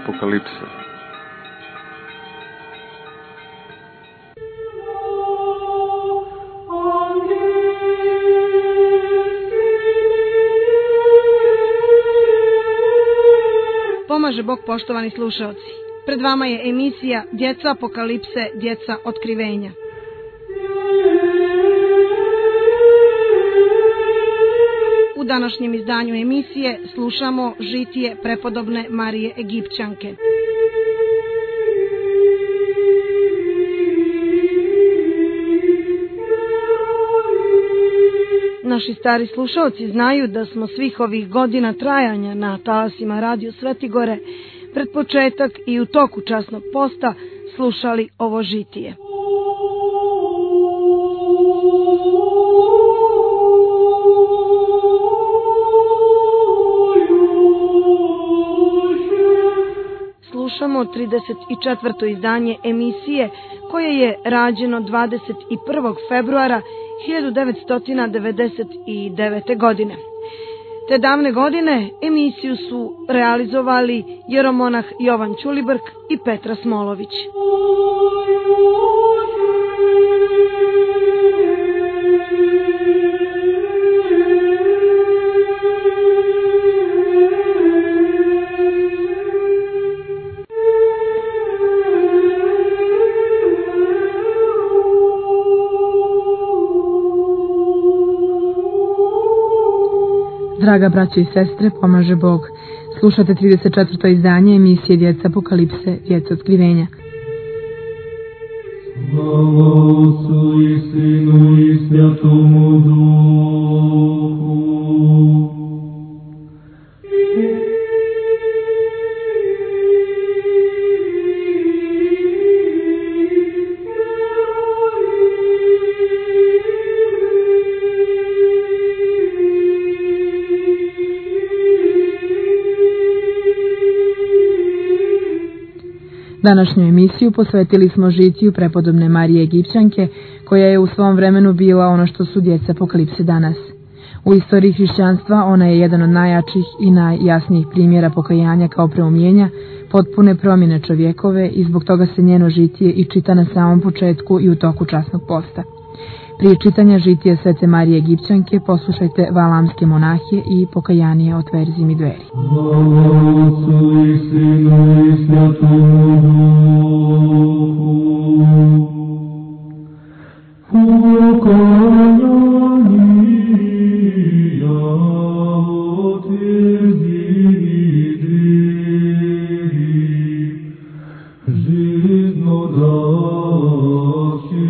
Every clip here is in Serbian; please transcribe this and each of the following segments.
Apokalipse. Pomaže Bog, poštovani slušaoci. Pred vama je emisija Djeca Apokalipse, djeca otkrivenja. U današnjem izdanju emisije slušamo žitije prepodobne Marije Egipćanke. Naši stari slušaoci znaju da smo svih ovih godina trajanja na talasima Radio Svetigore pred početak i u toku časnog posta slušali ovo žitije. Slušamo 34. izdanje emisije koje je rađeno 21. februara 1999. godine. Te davne godine emisiju su realizovali jeromonah Jovan Ćulibrk i Petra Smolović. Draga braćo i sestre, pomaže Bog. Slušate 34. izdanje emisije Djeca Apokalipse, djeca otkrivenja. Slava Otcu i Sinu i Svjatomu Duhu. Današnju emisiju posvetili smo žitiju prepodobne Marije Egipćanke, koja je u svom vremenu bila ono što su djeca Apokalipse danas. U istoriji hrišćanstva ona je jedan od najjačih i najjasnijih primjera pokajanja kao preumljenja, potpune promjene čovjekove i zbog toga se njeno žitije i čita na samom početku i u toku časnog posta. Prije čitanja žitije Svete Marije Egipćanke poslušajte Valamske monahije i pokajanije Otverzi mi dveri. Slava Otcu i Sinu i Svjatomu Duhu. Pokajanija Otverzi mi dveri, živno daše.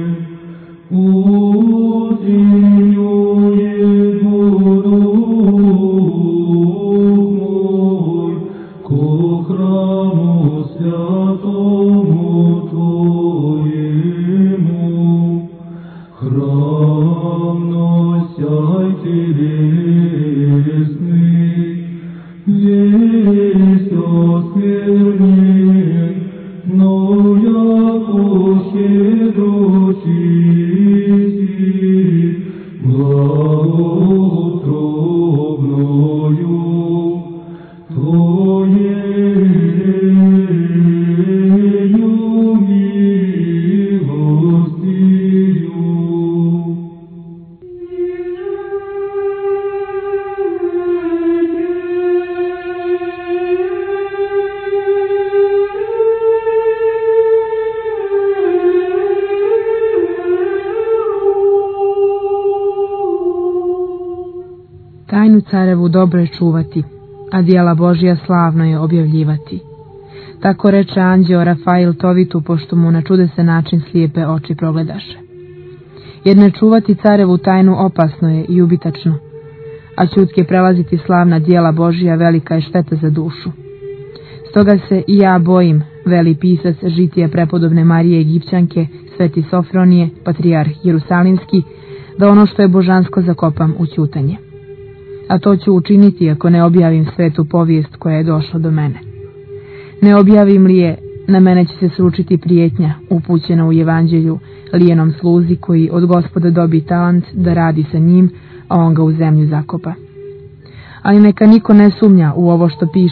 Tajnu carevu dobro je čuvati, a djela Božja slavno je objavljivati. Tako reče anđeo Rafail Tovitu, pošto mu na čudesan način slijepe oči progledaše. Jer ne čuvati carevu tajnu opasno je i ubitačno, a ćutke prelaziti slavna djela Božja velika je šteta za dušu. Stoga se i ja bojim, veli pisac žitija prepodobne Marije Egipćanke, Sveti Sofronije, patrijarh Jerusalimski, da ono što je božansko zakopam u ćutanje. A to ću učiniti ako ne objavim svetu povijest koja je došla do mene. Ne objavim li je, na mene će se sručiti prijetnja, upućena u evanđelju, lijenom sluzi koji od Gospoda dobi talent da radi sa njim, a on ga u zemlju zakopa. Ali neka niko ne sumnja u ovo što pišem,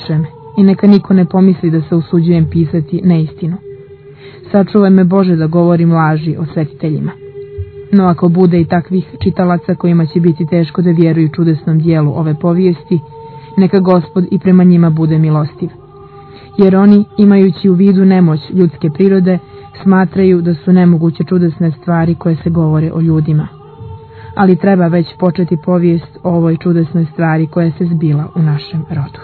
i neka niko ne pomisli da se usuđujem pisati neistinu. Sačuvaj me Bože da govorim laži o svetiteljima. No ako bude i takvih čitalaca kojima će biti teško da vjeruju čudesnom dijelu ove povijesti, neka Gospod i prema njima bude milostiv. Jer oni, imajući u vidu nemoć ljudske prirode, smatraju da su nemoguće čudesne stvari koje se govore o ljudima. Ali treba već početi povijest o ovoj čudesnoj stvari koja se zbila u našem rodu.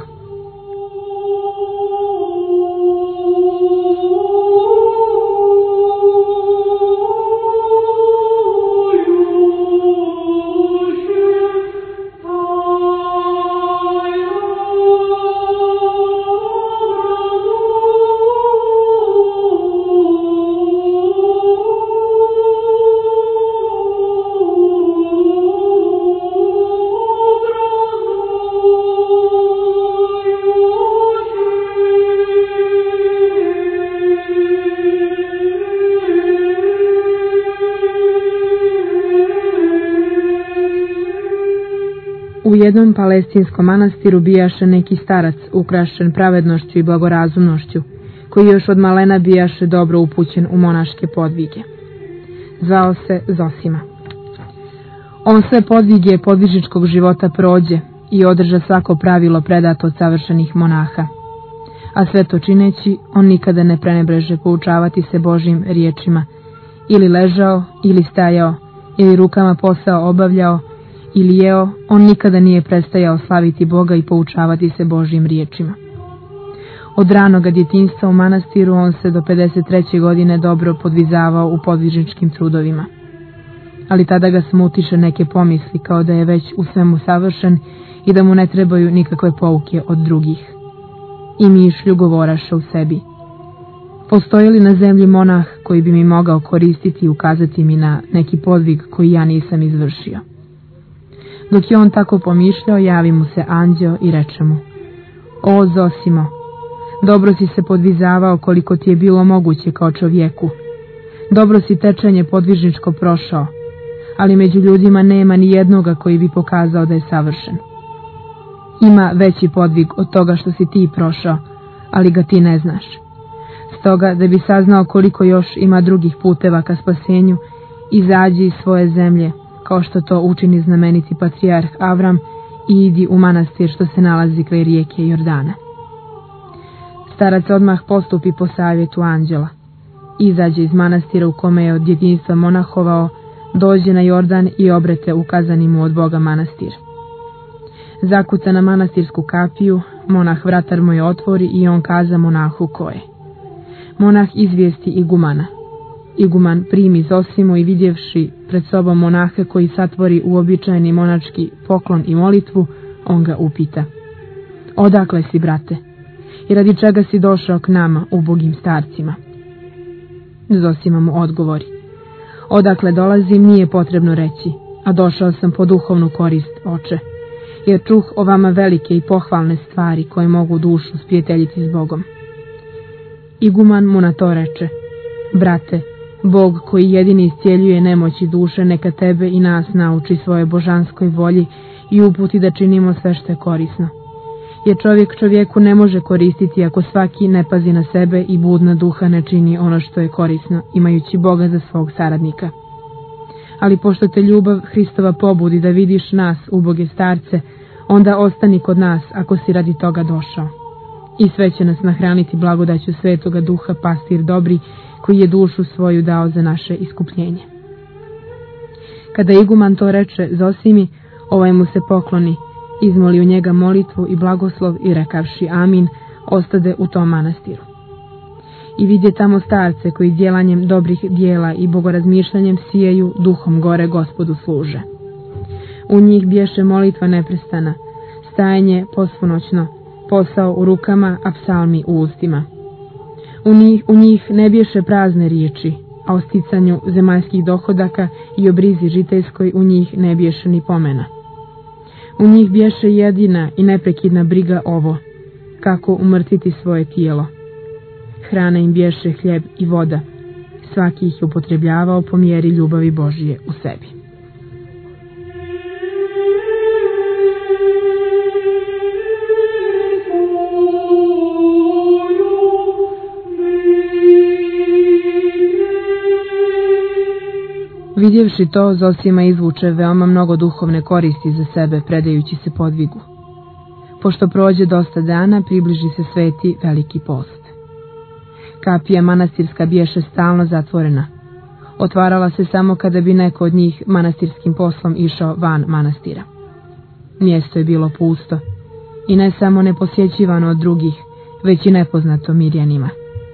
U jednom palestinskom manastiru bijaše neki starac ukrašen pravednošću i blagorazumnošću, koji još od malena bijaše dobro upućen u monaške podvige. Zvao se Zosima. On sve podvige podvižničkog života prođe i održa svako pravilo predato od savršenih monaha. A sve to čineći, on nikada ne prenebreže poučavati se Božjim riječima, ili ležao, ili stajao, ili rukama posao obavljao, ili jeo, on nikada nije prestajao slaviti Boga i poučavati se Božjim riječima. Od ranoga djetinjstva u manastiru on se do 53. godine dobro podvizavao u podvižničkim trudovima. Ali tada ga smutiše neke pomisli kao da je već u svemu savršen i da mu ne trebaju nikakve pouke od drugih. I mišlju govoraše u sebi: postoji li na zemlji monah koji bi mi mogao koristiti i ukazati mi na neki podvig koji ja nisam izvršio? Dok je on tako pomišljao, javi mu se anđeo i reče mu: o Zosimo, dobro si se podvizavao koliko ti je bilo moguće kao čovjeku. Dobro si tečenje podvižničko prošao, ali među ljudima nema ni jednoga koji bi pokazao da je savršen. Ima veći podvig od toga što si ti prošao, ali ga ti ne znaš. Stoga, da bi saznao koliko još ima drugih puteva ka spasenju, izađi iz svoje zemlje, kao što to učini znameniti patrijarh Avram, i idi u manastir što se nalazi kraj rijeke Jordana. Starac odmah postupi po savjetu anđela. Izađe iz manastira u kome je od djetinjstva monahovao, dođe na Jordan i obrete ukazani mu od Boga manastir. Zakuca na manastirsku kapiju, monah vratar mu je otvori i on kaza monahu ko je. Monah izvijesti igumana. Iguman primi Zosimu i vidjevši pred sobom monaha koji satvori uobičajeni monački poklon i molitvu, on ga upita: odakle si, brate? I radi čega si došao k nama, ubogim starcima? Zosima mu odgovori: odakle dolazim nije potrebno reći, a došao sam po duhovnu korist, oče, jer čuh o vama velike i pohvalne stvari koje mogu dušu sprijateljiti s Bogom. Iguman mu na to reče: brate, Bog koji jedini iscijeljuje nemoći duše, neka tebe i nas nauči svoje božanskoj volji i uputi da činimo sve što je korisno. Jer čovjek čovjeku ne može koristiti ako svaki ne pazi na sebe i budna duha ne čini ono što je korisno, imajući Boga za svog saradnika. Ali pošto te ljubav Hristova pobudi da vidiš nas, uboge starce, onda ostani kod nas ako si radi toga došao. I sve će nas nahraniti blagodaću Svetoga Duha, pastir dobri, koji je dušu svoju dao za naše iskupljenje. Kada iguman to reče Zosimi, ovaj mu se pokloni, izmoli u njega molitvu i blagoslov i rekavši amin, ostade u tom manastiru. I vidje tamo starce koji djelanjem dobrih dijela i bogorazmišljanjem sijaju, duhom gore Gospodu služe. U njih bješe molitva neprestana, stajanje posvunoćno, posao u rukama, a psalmi u ustima. U njih ne bješe prazne riječi, a o sticanju zemaljskih dohodaka i o brizi žiteljskoj u njih ne bješe ni pomena. U njih bješe jedina i neprekidna briga ovo, kako umrtviti svoje tijelo. Hrana im bješe hljeb i voda, svaki ih je upotrebljavao po mjeri ljubavi Božije u sebi. Vidjevši to, Zosima izvuče veoma mnogo duhovne koristi za sebe, predajući se podvigu. Pošto prođe dosta dana, približi se sveti veliki post. Kapija manastirska biješe stalno zatvorena. Otvarala se samo kada bi neko od njih manastirskim poslom išao van manastira. Mjesto je bilo pusto i ne samo neposjećivano od drugih, već i nepoznato Mirjanima.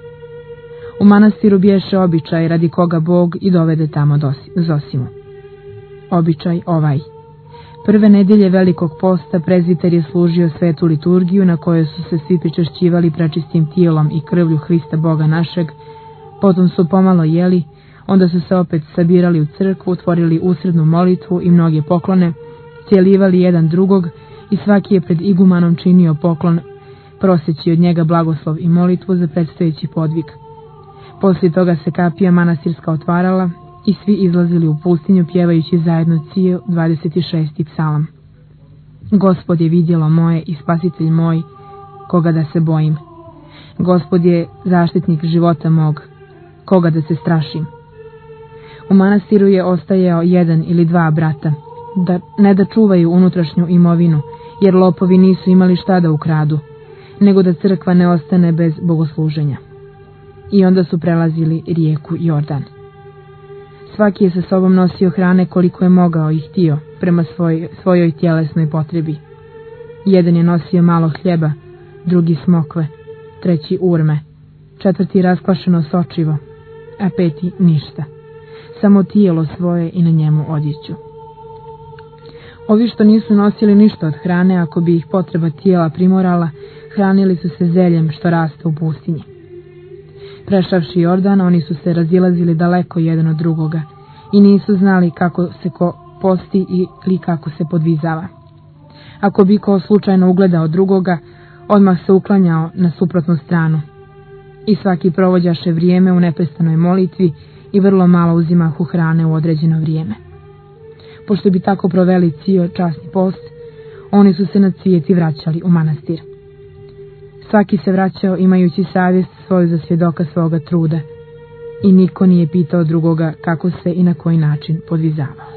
U manastiru biješe običaj radi koga Bog i dovede tamo Zosimu. Običaj ovaj. Prve nedjelje velikog posta prezbiter je služio svetu liturgiju na kojoj su se svi pričešćivali prečistim tijelom i krvlju Hrista Boga našeg, potom su pomalo jeli, onda su se opet sabirali u crkvu, otvorili usrednu molitvu i mnoge poklone, cijelivali jedan drugog i svaki je pred igumanom činio poklon, proseći od njega blagoslov i molitvu za predstojeći podvig. Poslije toga se kapija manastirska otvarala i svi izlazili u pustinju pjevajući zajedno cijel 26. psalam. Gospod je vidjelo moje i spasitelj moj, koga da se bojim. Gospod je zaštitnik života mog, koga da se strašim. U manastiru je ostajao jedan ili dva brata, ne da čuvaju unutrašnju imovinu, jer lopovi nisu imali šta da ukradu, nego da crkva ne ostane bez bogosluženja. I onda su prelazili rijeku Jordan. Svaki je sa sobom nosio hrane koliko je mogao i htio, prema svojoj tjelesnoj potrebi. Jedan je nosio malo hljeba, drugi smokve, treći urme, četvrti raskvašeno sočivo, a peti ništa, samo tijelo svoje i na njemu odjeću. Ovi što nisu nosili ništa od hrane, ako bi ih potreba tijela primorala, hranili su se zeljem što raste u pustinji. Prešavši Jordan, oni su se razilazili daleko jedan od drugoga i nisu znali kako se ko posti ili kako se podvizava. Ako bi ko slučajno ugledao drugoga, odmah se uklanjao na suprotnu stranu. I svaki provođaše vrijeme u neprestanoj molitvi i vrlo malo uzimahu hrane u određeno vrijeme. Pošto bi tako proveli cijel časni post, oni su se na cvijeti vraćali u manastir. Svaki se vraćao imajući savjest svoju za svjedoka svoga truda i niko nije pitao drugoga kako se i na koji način podvizavao.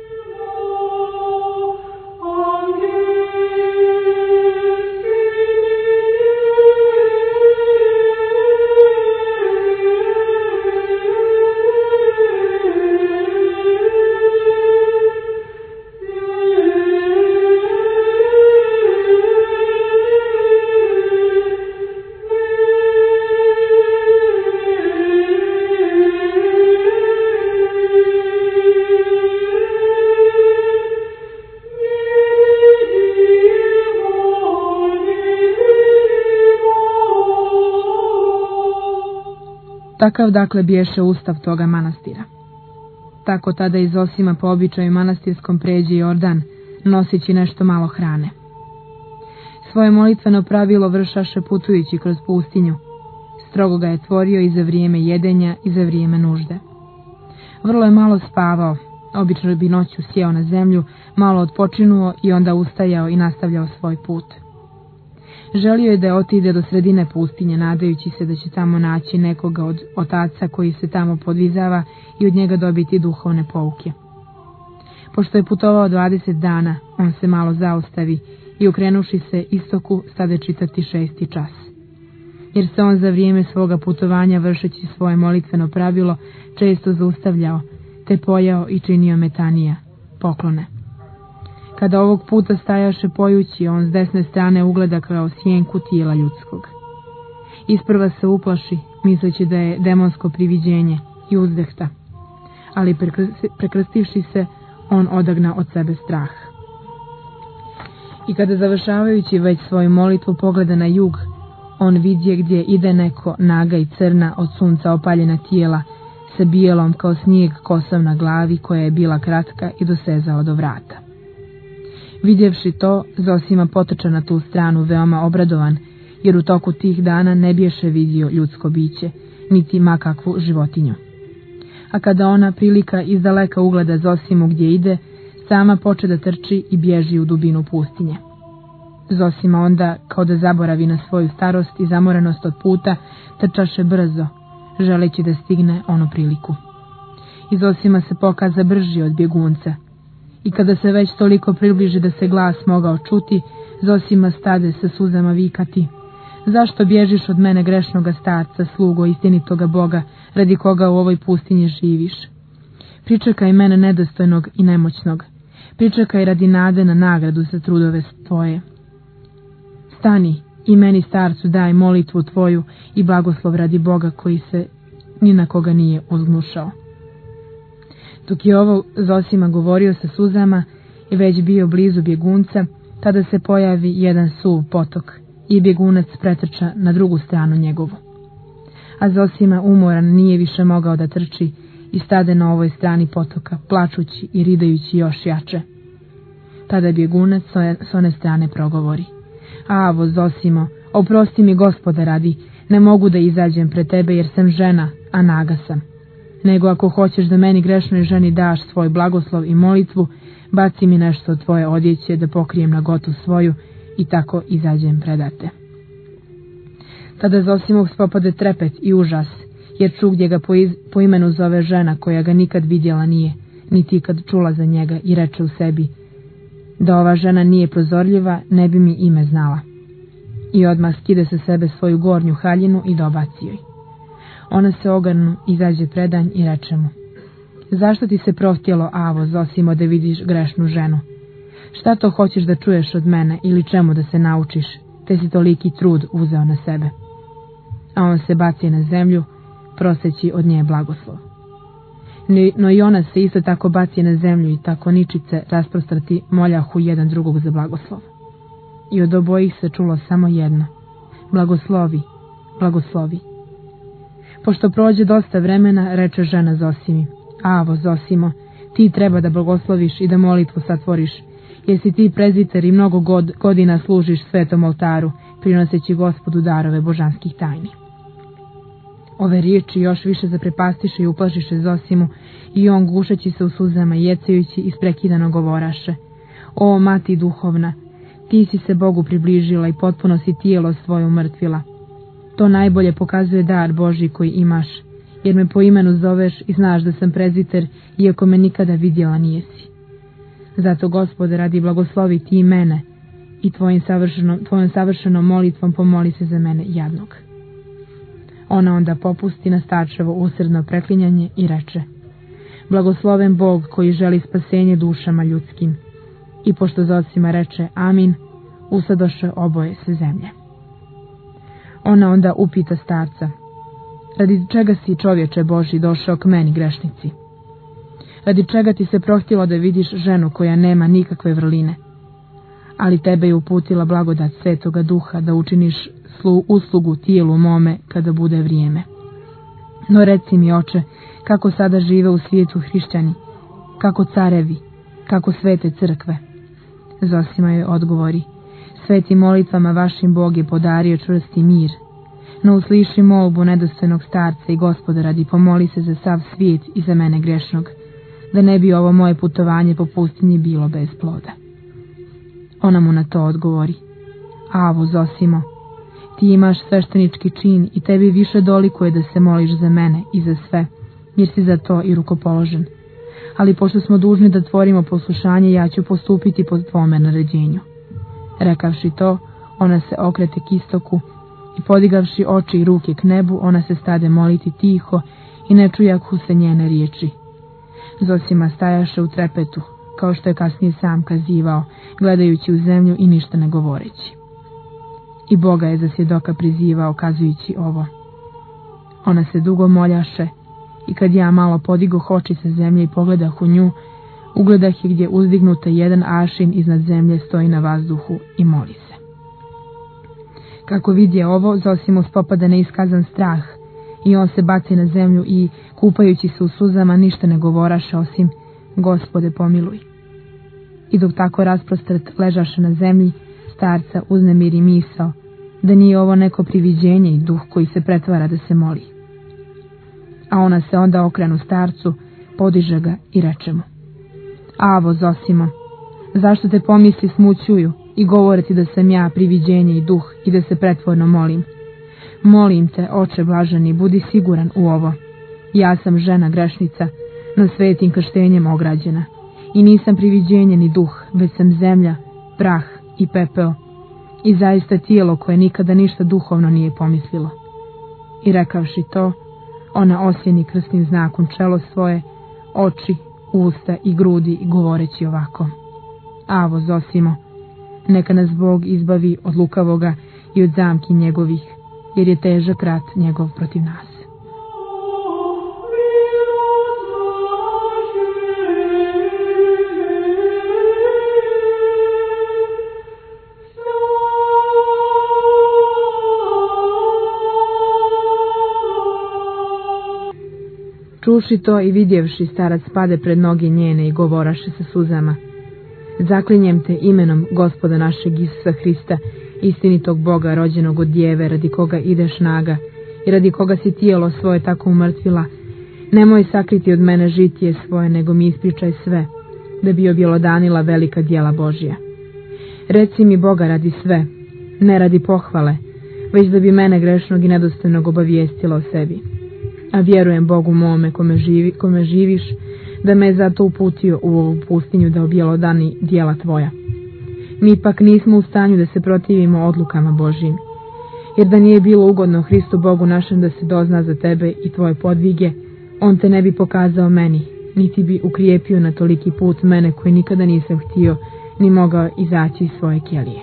Takav dakle biješe ustav toga manastira. Tako tada i Zosima po običaju manastirskom pređe Jordan, noseći nešto malo hrane. Svoje molitveno pravilo vršaše putujući kroz pustinju. Strogo ga je tvorio i za vrijeme jedenja i za vrijeme nužde. Vrlo je malo spavao, obično bi noću sjeo na zemlju, malo odpočinuo i onda ustajao i nastavljao svoj put. Želio je da otide do sredine pustinje, nadajući se da će tamo naći nekoga od otaca koji se tamo podvizava i od njega dobiti duhovne pouke. Pošto je putovao 20 dana, on se malo zaustavi i okrenuši se istoku stade čitati 6. čas. Jer se on za vrijeme svoga putovanja, vršeći svoje molitveno pravilo, često zaustavljao, te pojao i činio metanija, poklone. Kada ovog puta stajaše pojući, on s desne strane ugleda kao sjenku tijela ljudskog. Isprva se uplaši, misleći da je demonsko priviđenje i uzdehta, ali prekrstivši se, on odagna od sebe strah. I kada završavajući već svoju molitvu pogleda na jug, on vidje gdje ide neko naga i crna od sunca opaljena tijela, sa bijelom kao snijeg kosom na glavi koja je bila kratka i dosezala do vrata. Vidjevši to, Zosima potrča na tu stranu veoma obradovan, jer u toku tih dana ne biješe vidio ljudsko biće, niti makakvu životinju. A kada ona prilika izdaleka ugleda Zosimu gdje ide, sama poče da trči i bježi u dubinu pustinje. Zosima onda, kao da zaboravi na svoju starost i zamorenost od puta, trčaše brzo, želeći da stigne onu priliku. i Zosima se pokaza brži od bjegunca. I kada se već toliko približi da se glas mogao čuti, Zosima stade sa suzama vikati: zašto bježiš od mene, grešnoga starca, slugo istinitoga Boga, radi koga u ovoj pustinji živiš? Pričekaj mene nedostojnog i nemoćnog. Pričekaj radi nade na nagradu za trudove tvoje. Stani i meni starcu daj molitvu tvoju i blagoslov radi Boga koji se ni na koga nije uzgnušao. Dok je ovo Zosima govorio sa suzama i već bio blizu bjegunca, tada se pojavi jedan suv potok i bjegunac pretrča na drugu stranu njegovu. A Zosima umoran nije više mogao da trči i stade na ovoj strani potoka, plačući i ridajući još jače. Tada bjegunac s one strane progovori: avo Zosimo, oprosti mi Gospoda radi, ne mogu da izađem pred tebe jer sam žena, a naga sam. Nego ako hoćeš da meni grešnoj ženi daš svoj blagoslov i molitvu, baci mi nešto od tvoje odjeće da pokrijem nagotu svoju i tako izađem predate. Tada Zosimov spopade trepet i užas, jer čugdje ga po imenu zove žena koja ga nikad vidjela nije, niti kad čula za njega, i reče u sebi: da ova žena nije prozorljiva, ne bi mi ime znala. I odmah skide sa sebe svoju gornju haljinu i dobaci joj. Ona se ogrnu, izađe predanj i reče mu: zašto ti se prohtjelo, avo Zosimo, da vidiš grešnu ženu? Šta to hoćeš da čuješ od mene ili čemu da se naučiš, te si toliki trud uzeo na sebe? A on se baci na zemlju, proseći od nje blagoslov. No i ona se isto tako baci na zemlju i tako ničice rasprostrati moljahu jedan drugog za blagoslov. I od obojih se čulo samo jedno: blagoslovi, blagoslovi. Pošto prođe dosta vremena, reče žena Zosimi: avo Zosimo, ti treba da blagosloviš i da molitvu satvoriš, jer si ti prezbiter i mnogo godina služiš svetom oltaru, prinoseći Gospodu darove božanskih tajni. Ove riječi još više zaprepastiše i uplašiše Zosimu, i on, gušeći se u suzama i jecajući, isprekidano govoraše: o mati duhovna, ti si se Bogu približila i potpuno si tijelo svoje umrtvila. To najbolje pokazuje dar Božji koji imaš, jer me po imenu zoveš i znaš da sam prezbiter, iako me nikada vidjela nijesi. Zato, Gospode, radi blagoslovi ti i mene i tvojom savršenom molitvom pomoli se za mene jadnog. Ona onda popusti na starčevo usredno preklinjanje i reče: blagosloven Bog koji želi spasenje dušama ljudskim. I pošto Zosima reče amin, usadoše oboje se zemlje. Ona onda upita starca: radi čega si, čovječe Božji, došao k meni, grešnici? Radi čega ti se prohtjelo da vidiš ženu koja nema nikakve vrline? Ali tebe je uputila blagodat Svetoga Duha da učiniš uslugu tijelu mome kada bude vrijeme. No reci mi, oče, kako sada žive u svijetu hrišćani, kako carevi, kako svete crkve? Zosima joj odgovori: sveti molitvama vašim Bog je podario čvrsti mir. No usliši molbu nedostojnog starca i Gospoda radi, pomoli se za sav svijet i za mene grešnog, da ne bi ovo moje putovanje po pustinji bilo bez ploda. Ona mu na to odgovori: avo Zosimo, ti imaš sveštenički čin i tebi više dolikuje da se moliš za mene i za sve, jer si za to i rukopoložen. Ali pošto smo dužni da tvorimo poslušanje, ja ću postupiti po tvome naređenju. Rekavši to, ona se okrete k istoku i podigavši oči i ruke k nebu, ona se stade moliti tiho i ne čujahu se njene riječi. Zosima stajaše u trepetu, kao što je kasnije sam kazivao, gledajući u zemlju i ništa ne govoreći. I Boga je za svjedoka prizivao, kazujući ovo: ona se dugo moljaše, i kad ja malo podigoh oči sa zemlje i pogledah u nju, ugledah je gdje uzdignuta jedan aršin iznad zemlje stoji na vazduhu i moli se. Kako vidje ovo, Zosimu spopada neiskazan strah, i on se baci na zemlju i, kupajući se u suzama, ništa ne govoraše osim: Gospode, pomiluj. I dok tako rasprostret ležaše na zemlji, starca uznemiri misao da nije ovo neko priviđenje i duh koji se pretvara da se moli. A ona se onda okrenu starcu, podiže ga i reče mu: avo Zosimo, zašto te pomisli smućuju i govore ti da sam ja priviđenje i duh i da se pretvorno molim? Molim te, oče blaženi, budi siguran u ovo. Ja sam žena grešnica, no svetim krštenjem ograđena. I nisam priviđenje ni duh, već sam zemlja, prah i pepeo, i zaista tijelo koje nikada ništa duhovno nije pomislilo. I rekavši to, ona osjeni krstnim znakom čelo svoje, oči, usta i grudi, govoreći ovako: Avo Zosimo, neka nas Bog izbavi od lukavoga i od zamki njegovih, jer je težak rat njegov protiv nas. Čuši to i vidjevši, starac pade pred noge njene i govoraše sa suzama: Zaklinjem te imenom Gospoda našeg Isusa Hrista, istinitog Boga, rođenog od djeve, radi koga ideš naga i radi koga si tijelo svoje tako umrtvila, nemoj sakriti od mene žitije svoje, nego mi ispričaj sve, da bi objelodanila velika djela Božja. Reci mi Boga radi sve, ne radi pohvale, već da bi mene grešnog i nedostojnog obavijestila o sebi. A vjerujem Bogu mome kome živiš, da me je zato uputio u ovu pustinju da objelodani djela tvoja. Mi pak nismo u stanju da se protivimo odlukama Božjim, jer da nije bilo ugodno Hristu Bogu našem da se dozna za tebe i tvoje podvige, on te ne bi pokazao meni, niti bi ukrijepio na toliki put mene koji nikada nisam htio ni mogao izaći iz svoje kelije.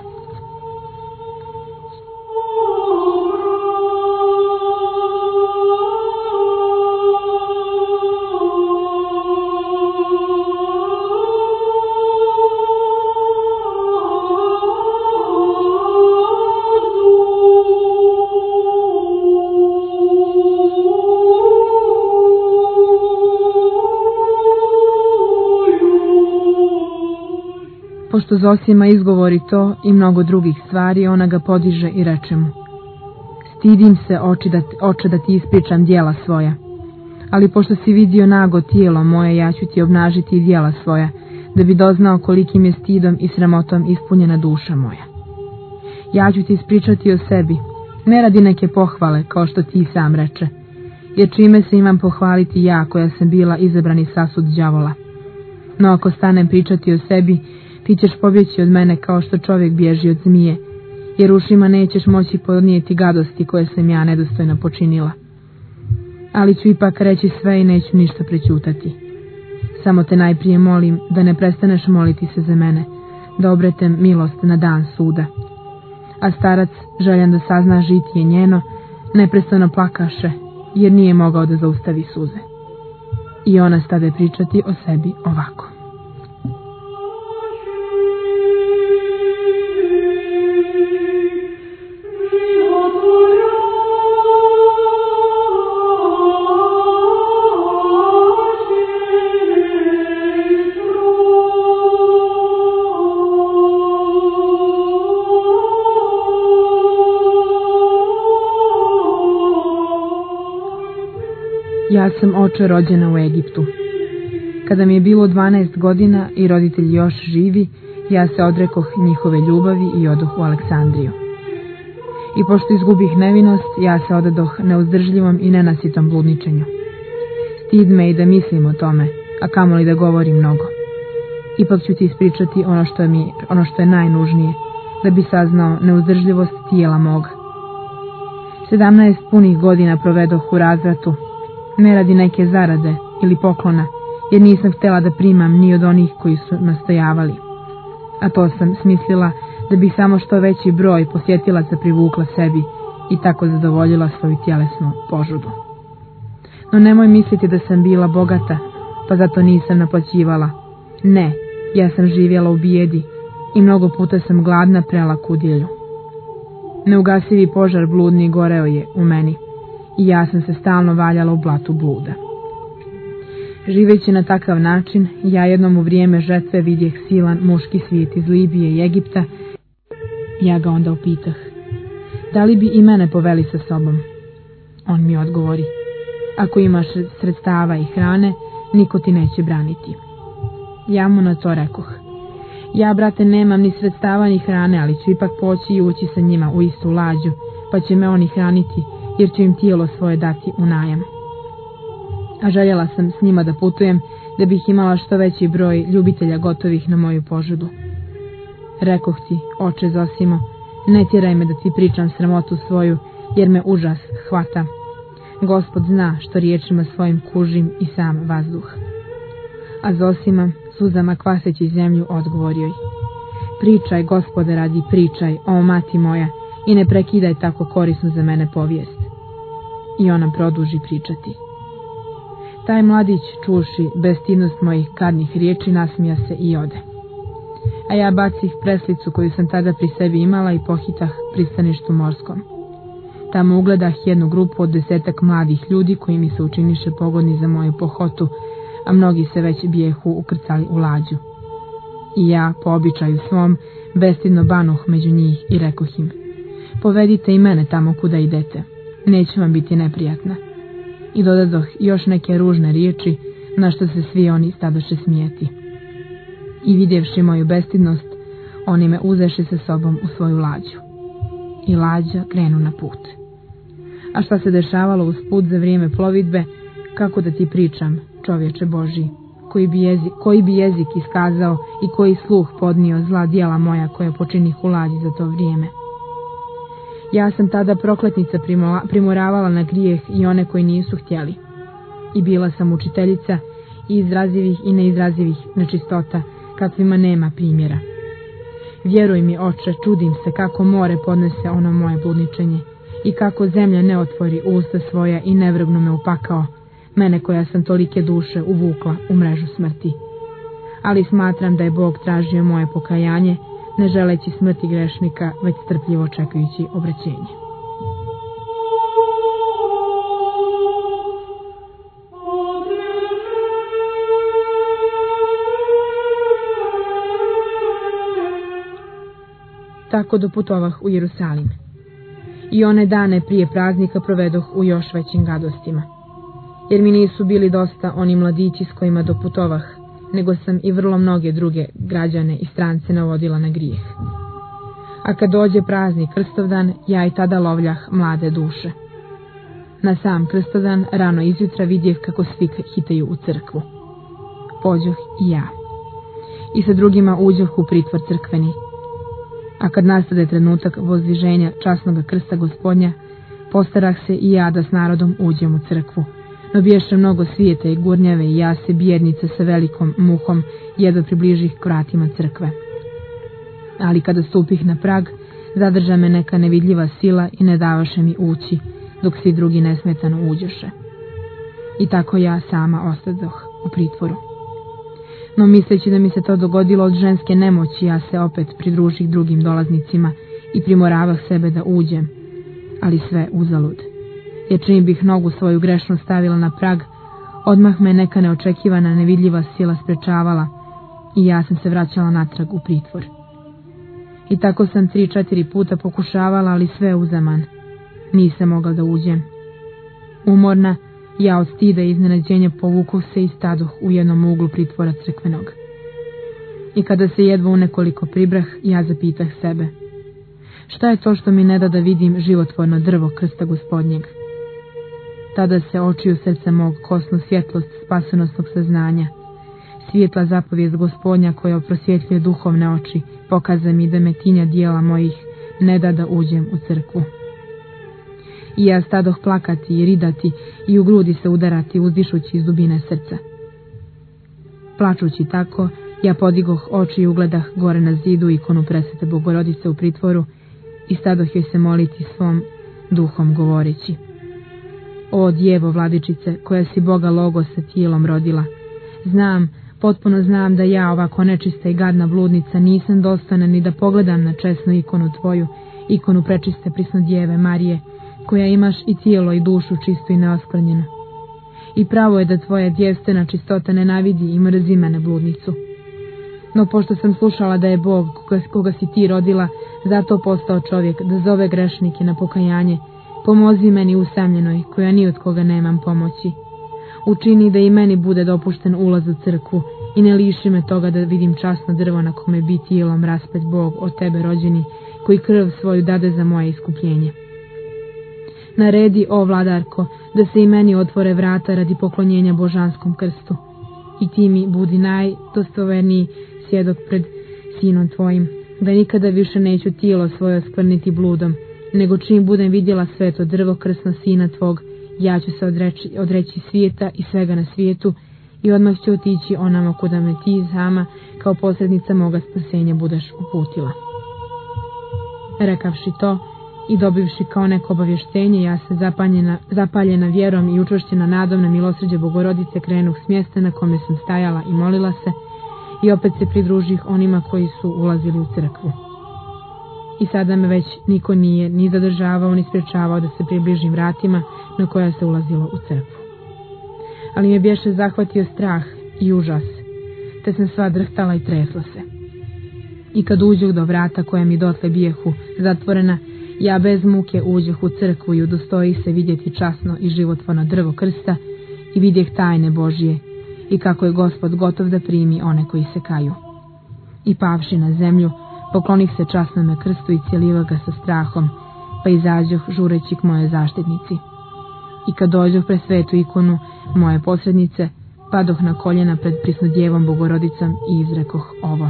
Pošto Zosima izgovori to i mnogo drugih stvari, ona ga podiže i reče mu: Stidim se, oče, da ti ispričam djela svoja, ali pošto si vidio nago tijelo moje, ja ću ti obnažiti i djela svoja, da bi doznao kolikim je stidom i sramotom ispunjena duša moja. Ja ću ti ispričati o sebi, ne radi neke pohvale, kao što ti sam reče, jer čime se imam pohvaliti ja, koja sam bila izabrani sasud đavola. No ako stanem pričati o sebi, ti ćeš pobjeći od mene kao što čovjek bježi od zmije, jer ušima nećeš moći podnijeti gadosti koje sam ja nedostojno počinila. Ali ću ipak reći sve i neću ništa prećutati. Samo te najprije molim da ne prestaneš moliti se za mene, da obretem milost na dan suda. A starac, željan da sazna žitije njeno, neprestano plakaše, jer nije mogao da zaustavi suze. I ona stade pričati o sebi ovako: Ja sam, oče, rođena u Egiptu. Kada mi je bilo 12 godina i roditelji još živi, ja se odrekoh njihove ljubavi i odoh u Aleksandriju. I pošto izgubih nevinost, ja se odadoh neuzdržljivom i nenasitom bludničenju. Stid me i da mislim o tome, a kamoli da govorim mnogo. Ipak ću ti ispričati ono što je najnužnije, da bi saznao neuzdržljivost tijela moga. 17 punih godina provedoh u razvratu, ne radi neke zarade ili poklona, jer nisam htjela da primam ni od onih koji su nastojavali. A to sam smislila da bi samo što veći broj posjetilaca privukla sebi i tako zadovoljila svoju tjelesnu požudu. No nemoj misliti da sam bila bogata, pa zato nisam naplaćivala. Ne, ja sam živjela u bijedi i mnogo puta sam gladna prela kudjelju. Neugasivi požar bludni goreo je u meni i ja sam se stalno valjala u blatu bluda. Živeći na takav način, ja jednom u vrijeme žetve vidjeh silan muški svijet iz Libije i Egipta. Ja ga onda upitah: da li bi i mene poveli sa sobom? On mi odgovori: ako imaš sredstava i hrane, niko ti neće braniti. Ja mu na to rekoh: ja, brate, nemam ni sredstava ni hrane, ali ću ipak poći i ući sa njima u istu lađu, pa će me oni hraniti, jer ću im tijelo svoje dati u najam. a željela sam s njima da putujem, da bih imala što veći broj ljubitelja gotovih na moju požudu. Rekoh ti, oče Zosimo, ne tjeraj me da ti pričam sramotu svoju, jer me užas hvata. Gospod zna što riječima svojim kužim i sam vazduh. A Zosima, suzama kvaseći zemlju, odgovorio joj: pričaj, Gospode, radi, pričaj, o mati moja, i ne prekidaj tako korisnu za mene povijest. I ona produži pričati. Taj mladić, čuši bestidnost mojih kadnih riječi, nasmija se i ode. A ja bacih preslicu koju sam tada pri sebi imala i pohitah pristaništu morskom. Tamo ugledah jednu grupu od 10 mladih ljudi koji mi se učiniše pogodni za moju pohotu, a mnogi se već bijehu ukrcali u lađu. I ja, po običaju svom, bestidno banuh među njih i rekoh im: povedite i mene tamo kuda idete, neće vam biti neprijatna. I dodadoh još neke ružne riječi, na što se svi oni stadoše smijeti. I vidjevši moju bestidnost, oni me uzeši sa sobom u svoju lađu. I lađa krenu na put. A šta se dešavalo uz put za vrijeme plovidbe, kako da ti pričam, čovječe Božji, koji bi jezik iskazao i koji sluh podnio zla djela moja koja počinih u lađi za to vrijeme. Ja sam tada prokletnica primoravala na grijeh i one koji nisu htjeli. I bila sam učiteljica i izrazivih i neizrazivih nečistota, kakvima nema primjera. Vjeruj mi, oče, čudim se kako more podnese ono moje bludničenje i kako zemlja ne otvori usta svoja i nevrgnu me upakao, mene koja sam tolike duše uvukla u mrežu smrti. Ali smatram da je Bog tražio moje pokajanje, ne želeći smrti grešnika, već strpljivo čekajući obraćenje. Tako doputovah u Jerusalim. I one dane prije praznika provedoh u još većim gadostima. Jer mi nisu bili dosta oni mladići s kojima doputovah, nego sam i vrlo mnoge druge građane i strance navodila na grijeh. A kad dođe praznik Krstovdan, ja i tada lovljah mlade duše. Na sam Krstovdan rano izjutra vidjev kako svi hitaju u crkvu. Pođoh i ja. I sa drugima uđoh u pritvor crkveni. A kad nastade trenutak vozdviženja časnoga krsta Gospodnja, postarah se i ja da s narodom uđem u crkvu. No biješe mnogo svijete i gurnjave i ja se bijednica sa velikom muhom jedva približih k vratima crkve. Ali kada stupih na prag, zadrža me neka nevidljiva sila i ne davaše mi ući, dok svi drugi nesmetano uđoše. I tako ja sama ostadoh u pritvoru. No misleći da mi se to dogodilo od ženske nemoći, ja se opet pridružih drugim dolaznicima i primoravah sebe da uđem, ali sve uzalud. Jer čim bih nogu svoju grešnu stavila na prag, odmah me neka neočekivana nevidljiva sila sprečavala i ja sam se vraćala natrag u pritvor. I tako sam 3-4 puta pokušavala, ali sve uzaman. Nisam mogla da uđem. Umorna, ja od stida i iznenađenja povukuh se i stadoh u jednom uglu pritvora crkvenog. I kada se jedva u nekoliko pribrah, ja zapitah sebe: šta je to što mi ne da vidim životvorno drvo krsta Gospodnjeg? Tada se oči u srce mog kosnu svjetlost spasonosnog saznanja. Svijetla zapovijest Gospodnja koja prosvjetljuje duhovne oči, pokaza mi da me tinja dijela mojih ne da uđem u crkvu. I ja stadoh plakati i ridati i u grudi se udarati, uzdišući iz dubine srca. Plačući tako, ja podigoh oči i ugledah gore na zidu ikonu Presvete Bogorodice u pritvoru i stadoh joj se moliti svom duhom govoreći: o djevo vladičice, koja si Boga logo sa tijelom rodila, potpuno znam da ja, ovako nečista i gadna bludnica, nisam dostojna ni da pogledam na česnu ikonu tvoju, ikonu prečiste prisnodjeve Marije, koja imaš i tijelo i dušu čistu i neoskvrnjenu. I pravo je da tvoja djevstvena čistota nenavidi i mrzi mene bludnicu. No pošto sam slušala da je Bog, koga si ti rodila, zato postao čovjek, da zove grešnike na pokajanje, pomozi meni usamljenoj, koja ni od koga nemam pomoći. Učini da i meni bude dopušten ulaz u crkvu i ne liši me toga da vidim časno drvo na kome bi tijelom raspet Bog od tebe rođeni, koji krv svoju dade za moje iskupljenje. Naredi, o vladarko, da se i meni otvore vrata radi poklonjenja božanskom krstu. I ti mi budi najdostojniji svjedok pred sinom tvojim, da nikada više neću tijelo svoje oskvrniti bludom, nego čim budem vidjela sveto drvo krsno sina tvog, ja ću se odreći svijeta i svega na svijetu i odmah ću otići onamo kuda me ti sama kao posrednica moga spasenja budeš uputila. Rekavši to i dobivši kao neko obavještenje, ja se zapaljena vjerom i učvršćena nadom na milosrđe Bogorodice krenuh s mjesta na kome sam stajala i molila se i opet se pridružih onima koji su ulazili u crkvu. I sada me već niko nije ni zadržavao ni sprečavao da se približim vratima na koja se ulazilo u crkvu. Ali me bješe zahvatio strah i užas, te sam sva drhtala i tresla se. I kad uđoh do vrata koja mi dotle bijehu zatvorena, ja bez muke uđoh u crkvu i udostojih se vidjeti časno i životvorno drvo krsta i vidjeh tajne Božije i kako je Gospod gotov da primi one koji se kaju. I pavši na zemlju, poklonih se časnome krstu i cijelivao ga sa strahom, pa izađoh žureći k moje zaštitnici. I kad dođoh pred svetu ikonu moje posrednice, padoh na koljena pred prisnodjevom Bogorodicom i izrekoh ovo.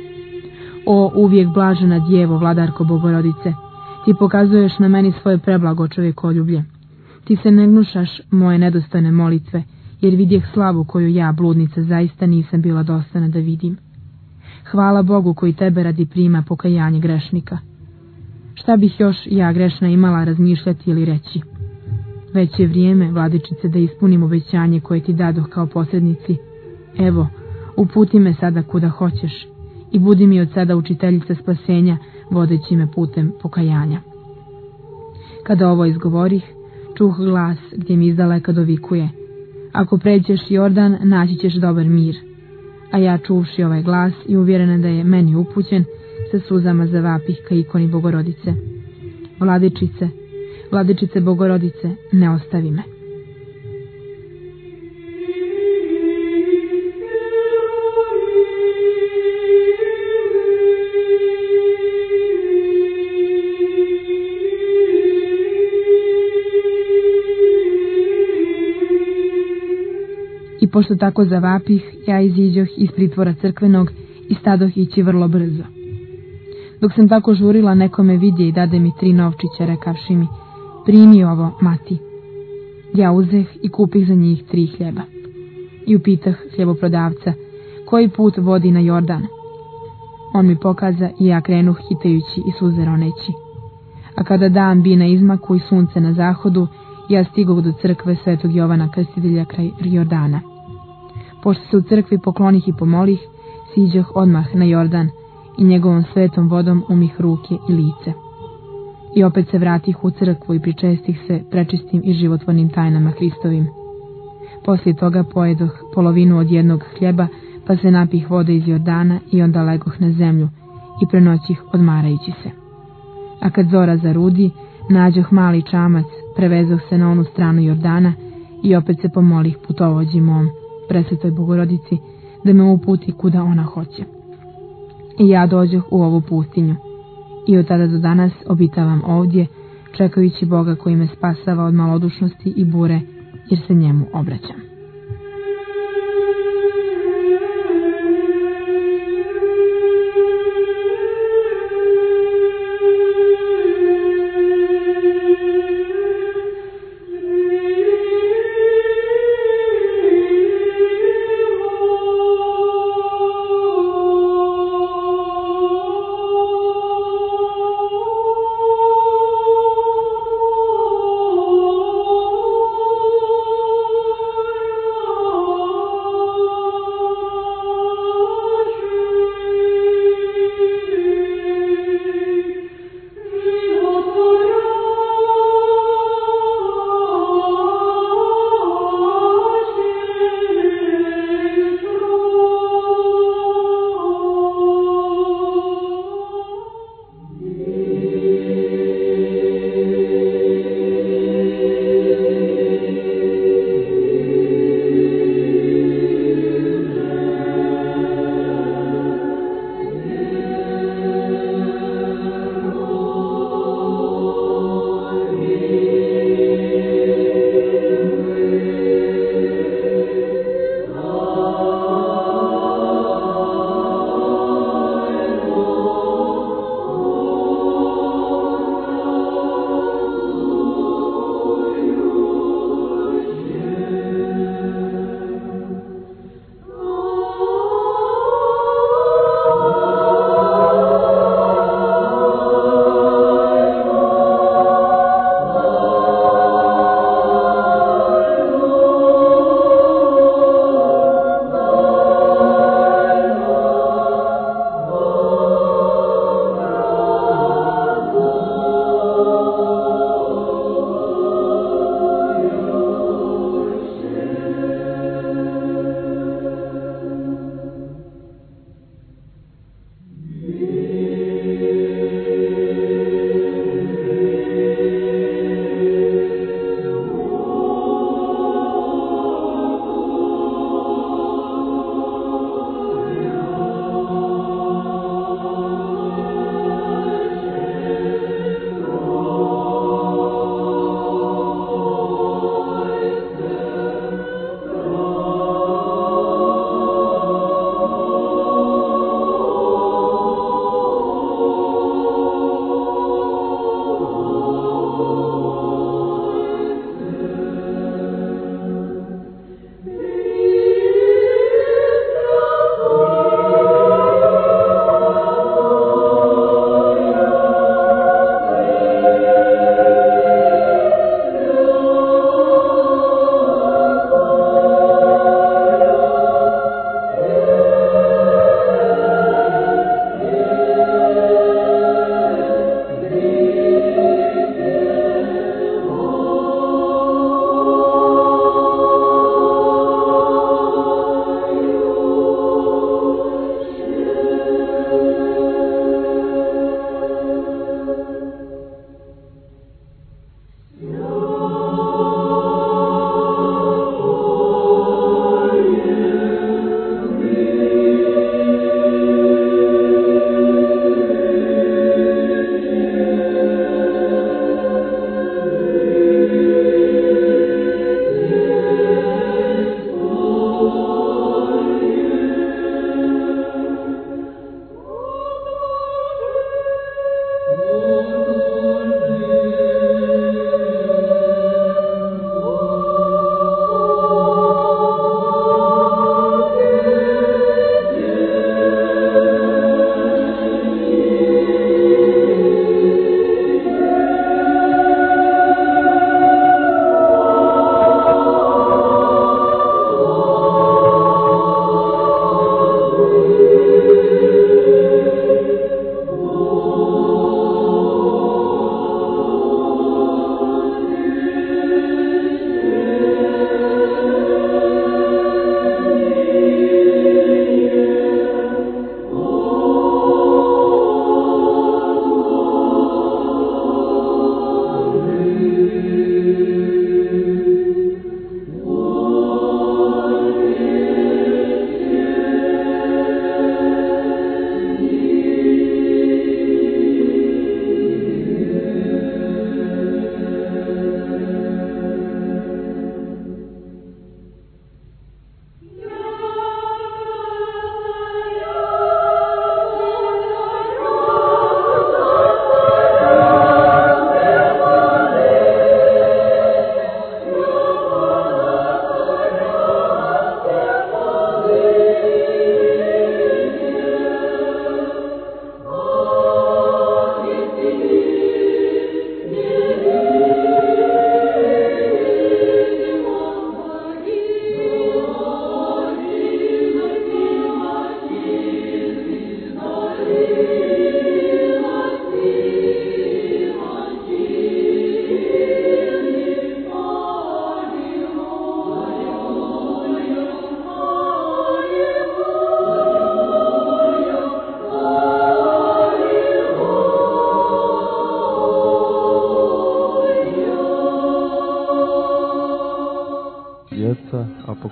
O uvijek blažena djevo, vladarko Bogorodice, ti pokazuješ na meni svoje preblago čovjekoljublje. Ti se ne gnušaš moje nedostojne molitve, jer vidjeh slavu koju ja, bludnica, zaista nisam bila dostojna da vidim. Hvala Bogu koji tebe radi prima pokajanje grešnika. Šta bih još ja grešna imala razmišljati ili reći? Već je vrijeme, vladičice, da ispunim obećanje koje ti dadoh kao posrednici. Evo, uputi me sada kuda hoćeš i budi mi od sada učiteljica spasenja, vodeći me putem pokajanja. Kada ovo izgovorih, čuh glas gdje mi izdaleka dovikuje: ako pređeš Jordan, naći ćeš dobar mir. A ja, čuvši ovaj glas i uvjerena da je meni upućen, sa suzama zavapih ka ikoni Bogorodice: vladičice, vladičice Bogorodice, ne ostavi me. I pošto tako zavapih, ja iziđoh iz pritvora crkvenog i stadoh ići vrlo brzo. Dok sam tako žurila, neko me vidje i dade mi 3 novčića, rekavši mi: primi ovo, mati. Ja uzeh i kupih za njih 3 hljeba. I upitah hljeboprodavca: koji put vodi na Jordan? On mi pokaza i ja krenuh hitajući i suze roneći. A kada dan bi na izmaku i sunce na zahodu, ja stigoh do crkve Svetog Jovana Krstitelja kraj Jordana. Pošto se u crkvi poklonih i pomolih, siđoh odmah na Jordan i njegovom svetom vodom umih ruke i lice. I opet se vratih u crkvu i pričestih se prečistim i životvornim tajnama Hristovim. Poslije toga pojedoh polovinu od 1 hljeba, pa se napih vode iz Jordana i onda legoh na zemlju i prenoćih odmarajući se. A kad zora zarudi, nađoh mali čamac, prevezoh se na onu stranu Jordana i opet se pomolih putovođi mom, presvetoj Bogorodici, da me uputi kuda ona hoće. I ja dođoh u ovu pustinju i od tada do danas obitavam ovdje, čekajući Boga koji me spasava od malodušnosti i bure, jer se njemu obraćam.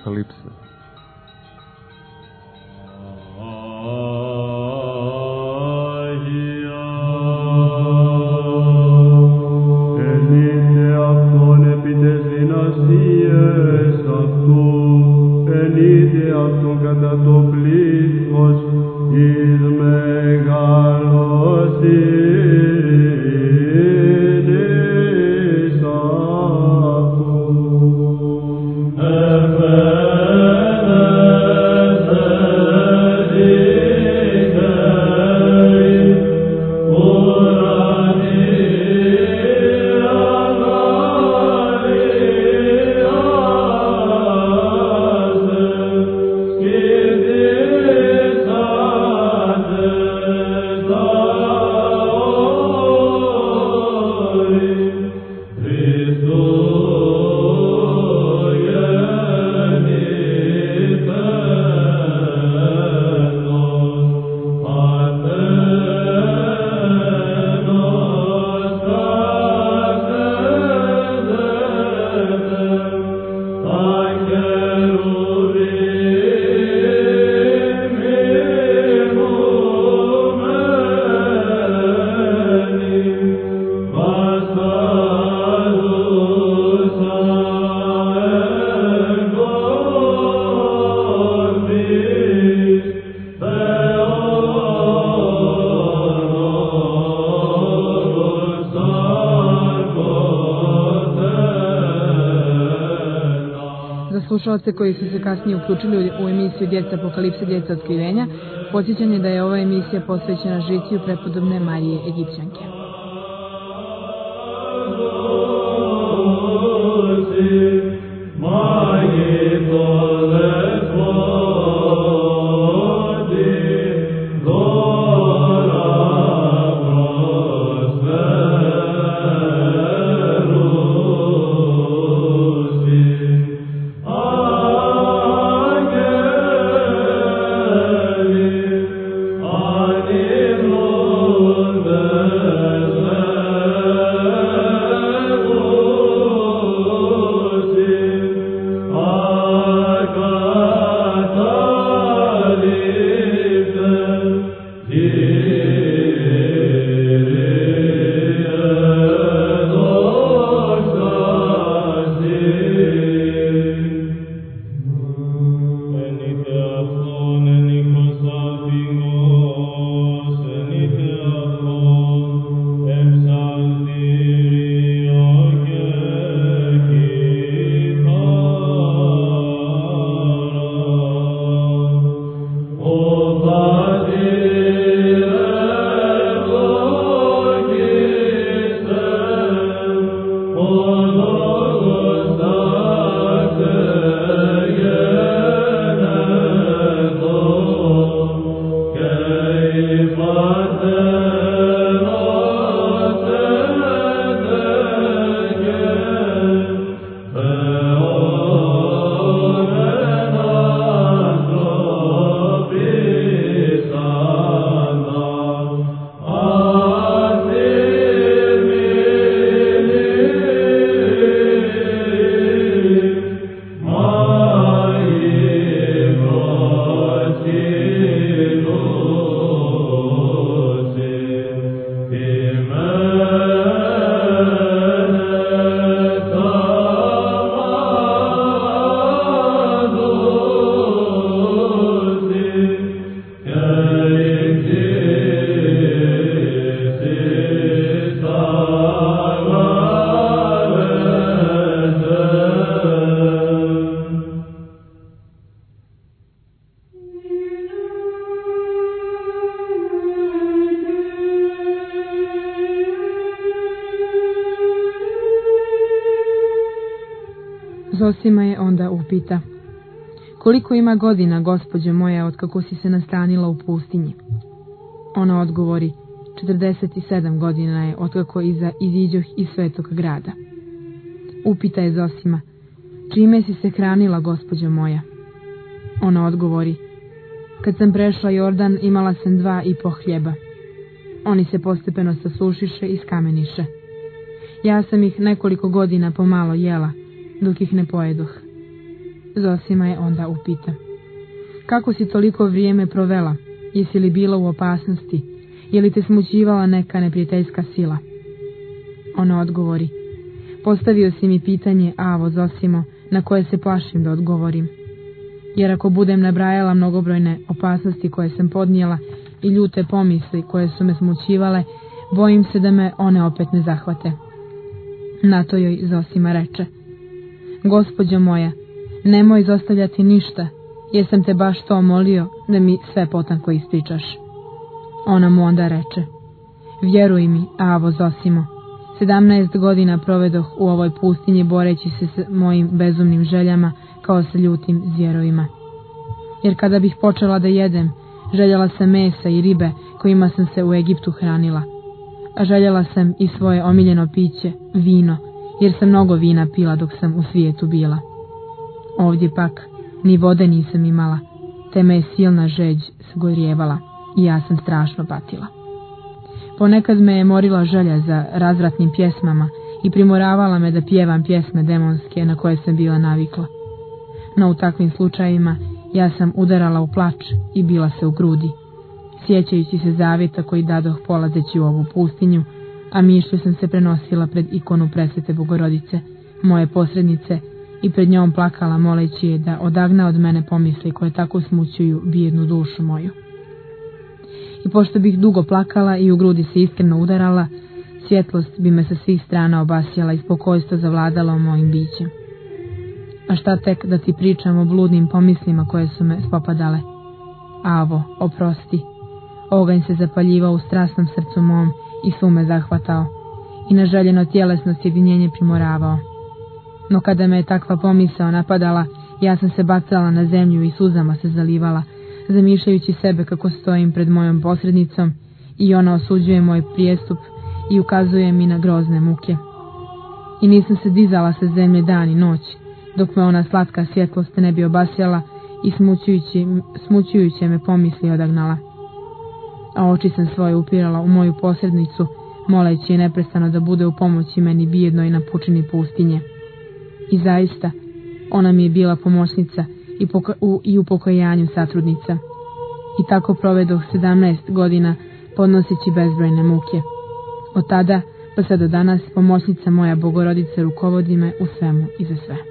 Apokalipse. Slušalce koji su se kasnije uključili u emisiju Djeca Apokalipse, Djeca otkrivenja, podsjećanje da je ova emisija posvećena žitiju prepodobne Marije Egipćanke. Zosima je onda upita: koliko ima godina, gospođo moja, otkako si se nastanila u pustinji? Ona odgovori: 47 godina je otkako iziđoh iz svetog grada. Upita je Zosima: čime si se hranila, gospođo moja? Ona odgovori: kad sam prešla Jordan, imala sam 2,5 hljeba. Oni se postepeno sasušiše i skameniše. Ja sam ih nekoliko godina pomalo jela, dok ih ne pojedoh. Zosima je onda upita: kako si toliko vrijeme provela? Jesi li bila u opasnosti? Je li te smućivala neka neprijateljska sila? Ona odgovori: postavio si mi pitanje, Avo Zosimo, na koje se plašim da odgovorim. Jer ako budem nabrajala mnogobrojne opasnosti koje sam podnijela i ljute pomisli koje su me smućivale, bojim se da me one opet ne zahvate. Na to joj Zosima reče: gospođo moja, nemoj izostavljati ništa, jer sam te baš to molio da mi sve potanko ispričaš. Ona mu onda reče: vjeruj mi, Avo Zosimo, 17 godina provedoh u ovoj pustinji boreći se s mojim bezumnim željama kao sa ljutim zvjerovima. Jer kada bih počela da jedem, željela sam mesa i ribe kojima sam se u Egiptu hranila. A željela sam i svoje omiljeno piće, vino, jer sam mnogo vina pila dok sam u svijetu bila. Ovdje pak ni vode nisam imala, te me je silna žeđ sagorjevala i ja sam strašno patila. Ponekad me je morila želja za razvratnim pjesmama i primoravala me da pjevam pjesme demonske na koje sam bila navikla. No u takvim slučajevima ja sam udarala u plač i bila se u grudi, sjećajući se zavjeta koji dadoh polazeći u ovu pustinju, a mišlju sam se prenosila pred ikonu Presvete Bogorodice, moje posrednice, i pred njom plakala moleći je da odagna od mene pomisli koje tako smućuju bijednu dušu moju. I pošto bih dugo plakala i u grudi se iskreno udarala, svjetlost bi me sa svih strana obasjala i spokojstvo zavladalo mojim bićem. A šta tek da ti pričam o bludnim pomislima koje su me spopadale? Avo, oprosti. Oganj se zapaljivao u strasnom srcu mom i svu me zahvatao i na željeno tjelesno sjedinjenje primoravao. No kada me je takva pomisao napadala, ja sam se bacala na zemlju i suzama se zalivala, zamišljajući sebe kako stojim pred mojom posrednicom i ona osuđuje moj prijestup i ukazuje mi na grozne muke. I nisam se dizala sa zemlje dan i noć, dok me ona slatka svjetlost ne bi obasjala i smućujuće me pomisli odagnala. A oči sam svoje upirala u moju posrednicu, moleći je neprestano da bude u pomoći meni bijednoj na pučini pustinje. I zaista, ona mi je bila pomoćnica i u pokajanju satrudnica. I tako provedoh 17 godina podnoseći bezbrojne muke. Od tada pa sve do danas pomoćnica moja Bogorodice rukovodi me u svemu i za sve.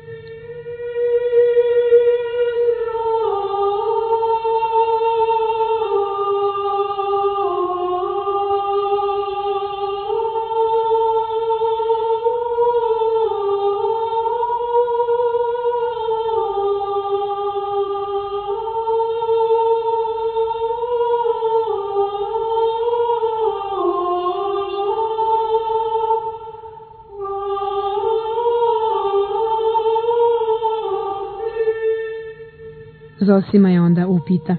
Zosima je onda upita: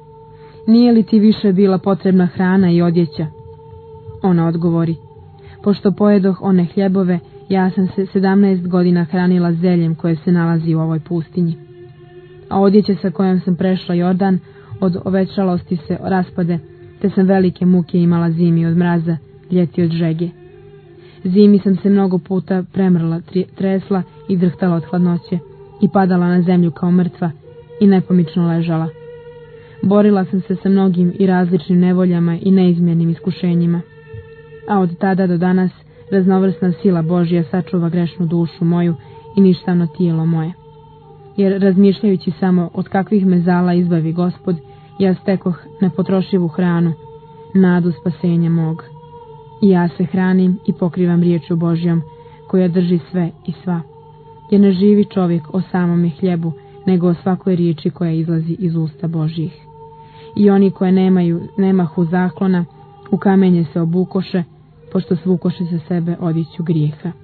nije li ti više bila potrebna hrana i odjeća? Ona odgovori: pošto pojedoh one hljebove, ja sam se 17 godina hranila zeljem koje se nalazi u ovoj pustinji. A odjeća sa kojom sam prešla Jordan od ovečalosti se raspade, te sam velike muke imala zimi od mraza, ljeti od žege. Zimi sam se mnogo puta premrla, tresla i drhtala od hladnoće i padala na zemlju kao mrtva i nepomično ležala. Borila sam se sa mnogim i različnim nevoljama i neizmjernim iskušenjima. A od tada do danas raznovrsna sila Božja sačuva grešnu dušu moju i ništavno tijelo moje. Jer razmišljajući samo od kakvih me zala izbavi Gospod, ja stekoh nepotrošivu hranu, nadu spasenja mog. I ja se hranim i pokrivam riječu Božjom, koja drži sve i sva. Jer ne živi čovjek o samome hljebu, nego o svakoj riječi koja izlazi iz usta Božjih. I oni koje nemahu zaklona, u kamenje se obukoše, pošto svukoše za sebe odjeću grijeha.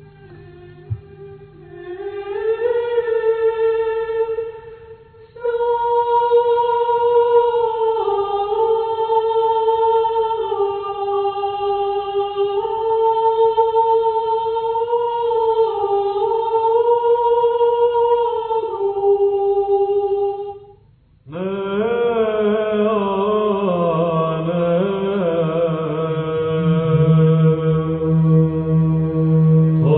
Oh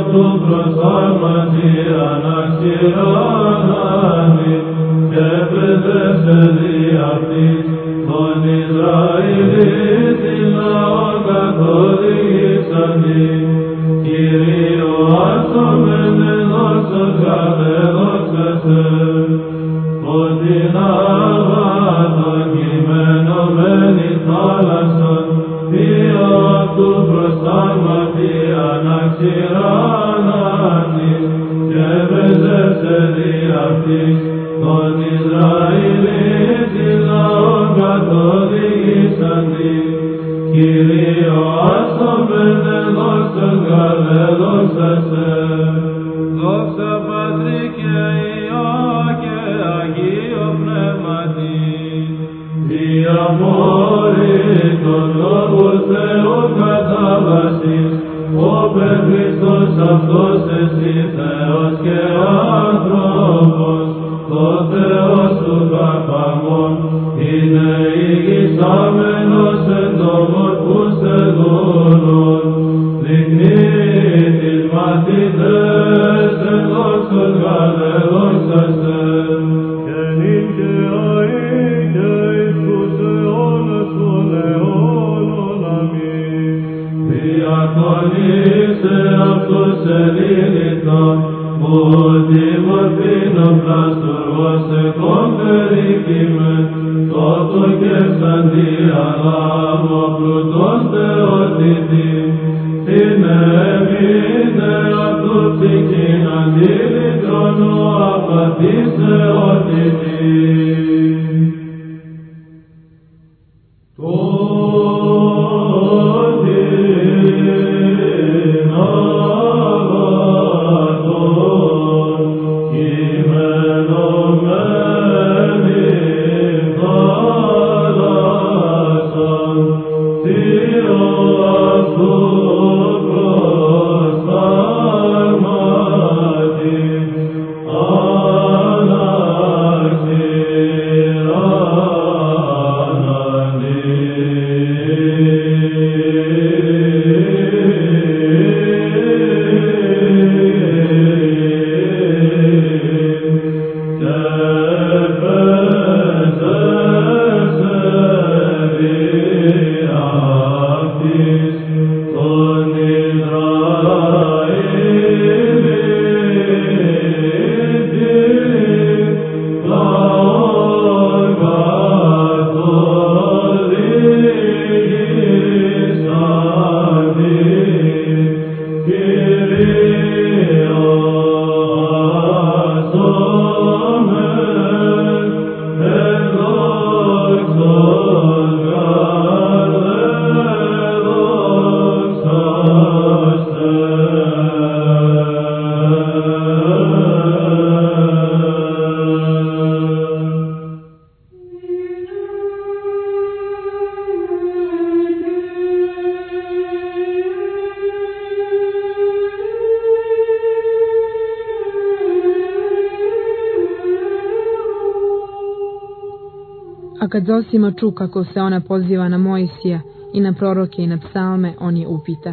A kad Zosima ču kako se ona poziva na Mojsija i na proroke i na psalme, on je upita: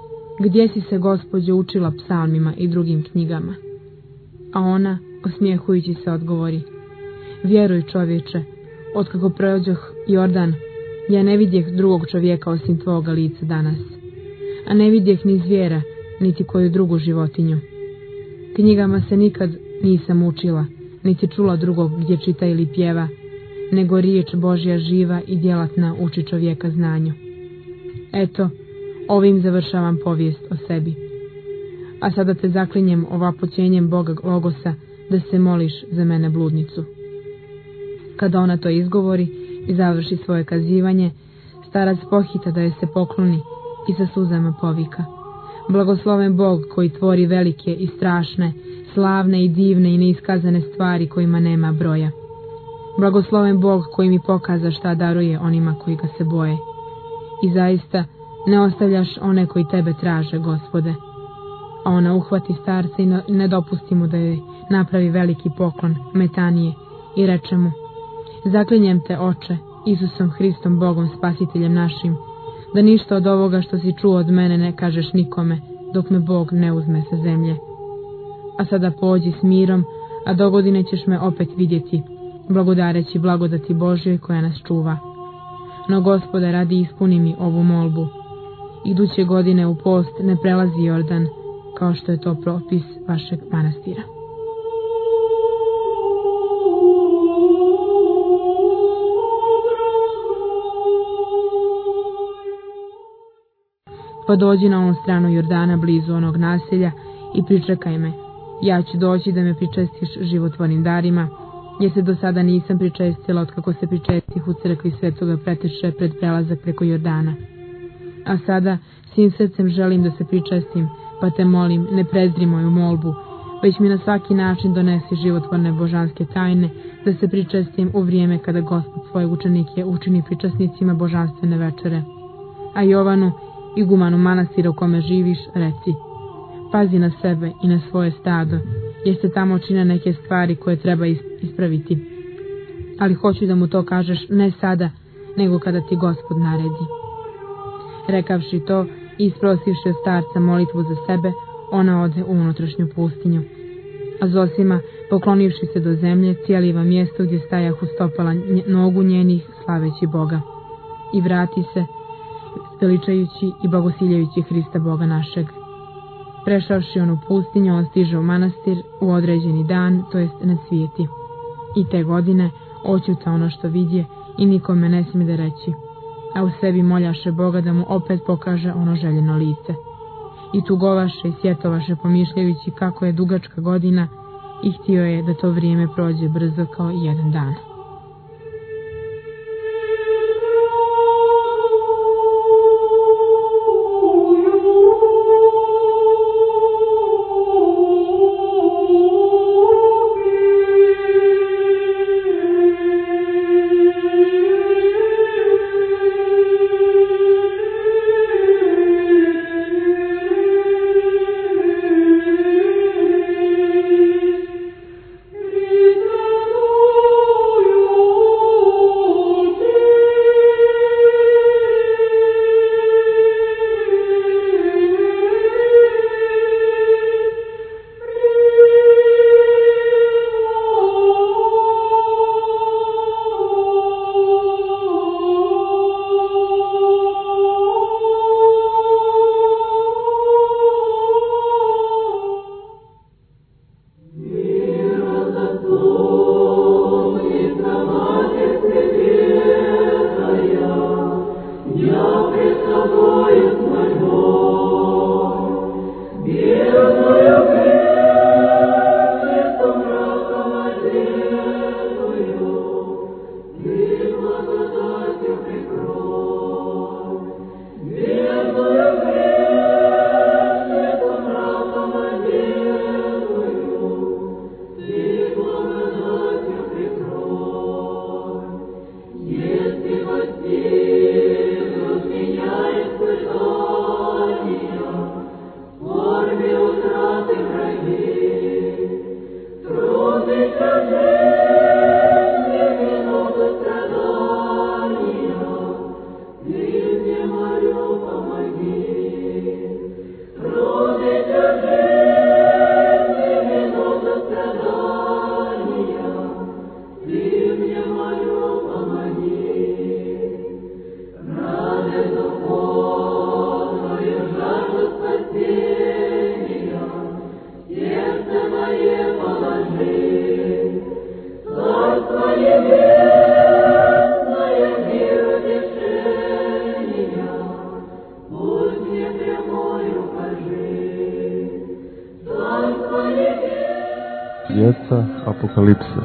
gdje si se, Gospođo, učila psalmima i drugim knjigama? A ona, osmijehujući se, odgovori: vjeruj, čovječe, otkako prođoh Jordan, ja ne vidjeh drugog čovjeka osim tvoga lica danas, a ne vidjeh ni zvijera, niti koju drugu životinju. Knjigama se nikad nisam učila, niti čula drugog gdje čita ili pjeva, nego riječ Božja živa i djelatna uči čovjeka znanju. Eto, ovim završavam povijest o sebi. A sada te zaklinjem ovapućenjem Boga Logosa da se moliš za mene, bludnicu. Kada ona to izgovori i završi svoje kazivanje, starac pohita da joj se pokloni i sa suzama povika: blagosloven Bog koji tvori velike i strašne, slavne i divne i neiskazane stvari kojima nema broja. Blagosloven Bog koji mi pokaza šta daruje onima koji ga se boje. I zaista ne ostavljaš one koji tebe traže, Gospode. A ona uhvati starca i ne dopusti mu da joj napravi veliki poklon metanije i reče mu: zaklinjem te, Oče, Isusom Hristom, Bogom spasiteljem našim, da ništa od ovoga što si čuo od mene ne kažeš nikome, dok me Bog ne uzme sa zemlje. A sada pođi s mirom, a dogodine ćeš me opet vidjeti, blagodareći blagodati Božjoj koja nas čuva. No Gospode, radi ispuni mi ovu molbu. Iduće godine u post ne prelazi Jordan, kao što je to propis vašeg manastira. Pa dođi na onu stranu Jordana blizu onog naselja i pričekaj me. Ja ću doći da me pričestiš životvornim darima, jer se do sada nisam pričestila otkako se pričestih u crkvi Svetoga Pretiče pred prelazak preko Jordana. A sada svim srcem želim da se pričestim, pa te molim, ne prezri moju molbu, već mi na svaki način donesi životvorne božanske tajne, da se pričestim u vrijeme kada Gospod svoje učenike učini pričasnicima božanstvene večere. A Jovanu, igumanu manastira u kome živiš, reci: pazi na sebe i na svoje stado, jer se tamo čine neke stvari koje treba ispraviti. Ali hoću da mu to kažeš ne sada, nego kada ti Gospod naredi. Rekavši to i isprosivši od starca molitvu za sebe, ona ode u unutrašnju pustinju. A Zosima, poklonivši se do zemlje, cijeliva mjesto gdje stajahu stopala nogu njenih, slaveći Boga. I vrati se, veličajući i blagosiljajući Hrista Boga našeg. Prešavši onu pustinju, on stiže u manastir u određeni dan, to jest na svijeti. I te godine oćuta ono što vidje i nikome ne smije da reći, a u sebi moljaše Boga da mu opet pokaže ono željeno lice. I tugovaše i sjetovaše pomišljajući kako je dugačka godina i htio je da to vrijeme prođe brzo kao jedan dan. Djeca Apokalipse.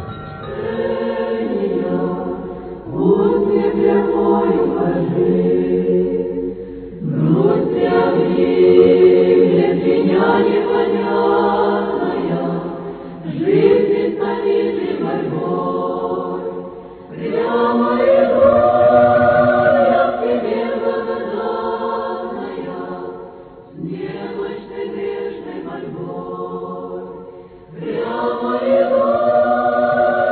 Apokalipse.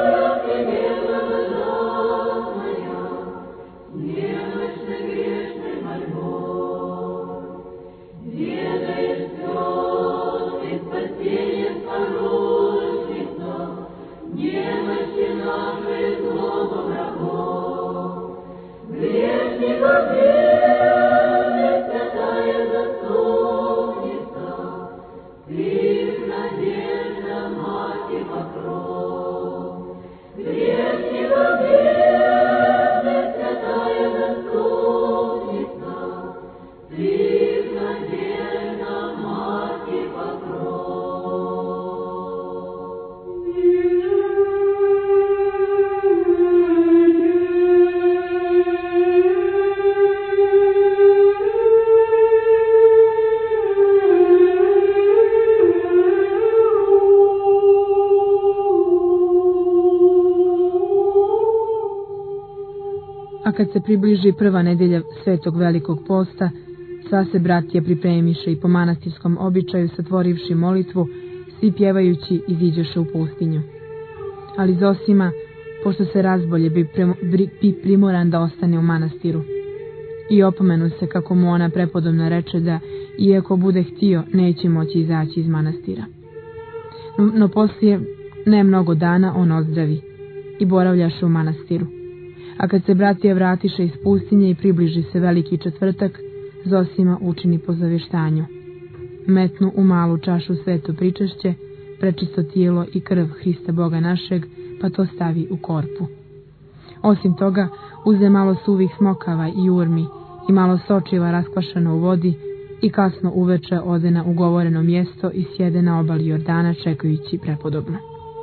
A kad se približi prva nedelja Svetog Velikog posta, sva se bratija pripremiše i po manastirskom običaju satvorivši molitvu, svi pjevajući iziđoše u pustinju. Ali Zosima, pošto se razbolje, bi primoran da ostane u manastiru. I opomenu se kako mu ona prepodobno reče da, iako bude htio, neće moći izaći iz manastira. No poslije ne mnogo dana on ozdravi i boravljaše u manastiru. A kad se bratija vratiše iz pustinje i približi se veliki četvrtak, Zosima učini po zavještanju. Metnu u malu čašu sveto pričešće, prečisto tijelo i krv Hrista Boga našeg, pa to stavi u korpu. Osim toga, uze malo suvih smokava i jurmi i malo sočiva raskvašano u vodi i kasno uveče ode na ugovoreno mjesto i sjede na obali Jordana čekajući prepodobno.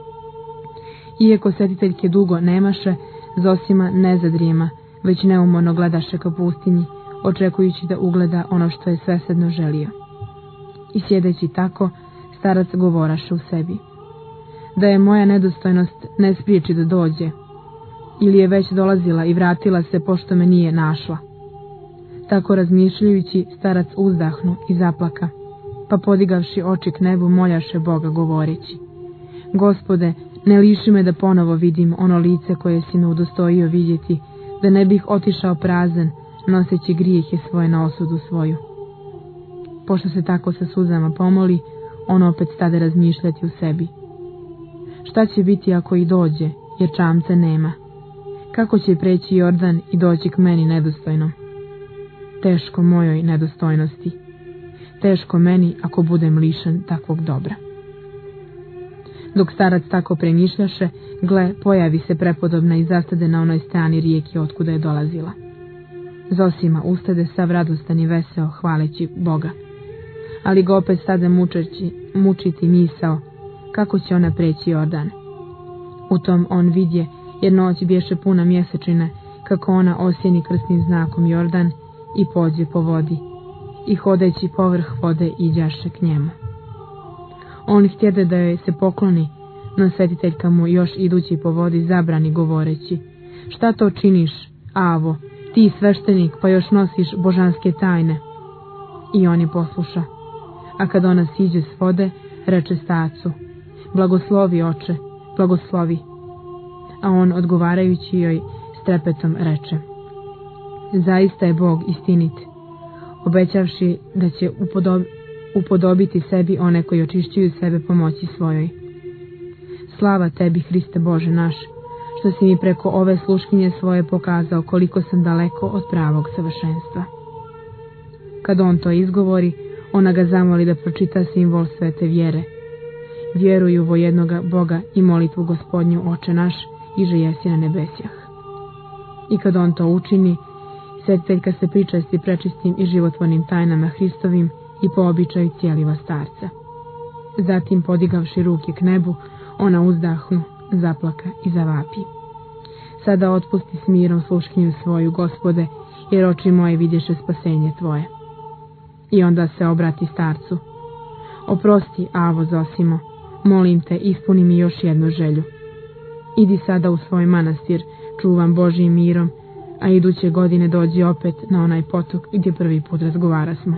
Iako svetiteljke dugo nemaše, Zosima ne zadrijema, već neumorno gledaše ka pustinji, očekujući da ugleda ono što je svesrdno želio. I sjedeći tako, starac govoraše u sebi: da je moja nedostojnost ne spriječi da dođe, ili je već dolazila i vratila se pošto me nije našla. Tako razmišljajući, starac uzdahnu i zaplaka, pa podigavši oči k nebu moljaše Boga govoreći: Gospode, ne liši me da ponovo vidim ono lice koje si me udostojio vidjeti, da ne bih otišao prazan, noseći grijehe svoje na osudu svoju. Pošto se tako sa suzama pomoli, on opet stade razmišljati u sebi: šta će biti ako i dođe, jer čamca nema? Kako će preći Jordan i doći k meni nedostojnom? Teško mojoj nedostojnosti. Teško meni ako budem lišen takvog dobra. Dok starac tako premišljaše, gle, pojavi se prepodobna i zastade na onoj strani rijeke otkuda je dolazila. Zosima ustade sav radostan i veseo, hvaleći Boga. Ali ga opet stade mučiti misao, kako će ona preći Jordan. U tom on vidje, jer noć bješe puna mjesečine, kako ona osjeni krstnim znakom Jordan i pođe po vodi, i hodeći povrh vode iđaše k njemu. On htjede da joj se pokloni, no svetiteljka mu još idući po vodi zabrani govoreći: šta to činiš, Avo, ti sveštenik, pa još nosiš božanske tajne? I on je posluša. A kad ona siđe s vode, reče starcu: blagoslovi, oče, blagoslovi. A on odgovarajući joj s trepetom reče: zaista je Bog istinit, obećavši da će upodobiti sebi one koji očišćuju sebe pomoći svojoj. Slava tebi, Hriste Bože naš, što si mi preko ove sluškinje svoje pokazao koliko sam daleko od pravog savršenstva. Kad on to izgovori, ona ga zamoli da pročita simbol svete vjere: vjeruju vo jednoga Boga i molitvu Gospodnju, Oče naš, iže jesi na nebesjah. I kad on to učini, svetiteljka se pričasti prečistim i životvornim tajnama Hristovim i po običaju cijeliva starca. Zatim, podigavši ruke k nebu, ona uzdahnu, zaplaka i zavapi: sada otpusti s mirom sluškinju svoju, Gospode, jer oči moje vidješe spasenje tvoje. I onda se obrati starcu: oprosti, Avo Zosimo, molim te, ispuni mi još jednu želju. Idi sada u svoj manastir, čuvam Božjim mirom, a iduće godine dođi opet na onaj potok gdje prvi put razgovarasmo.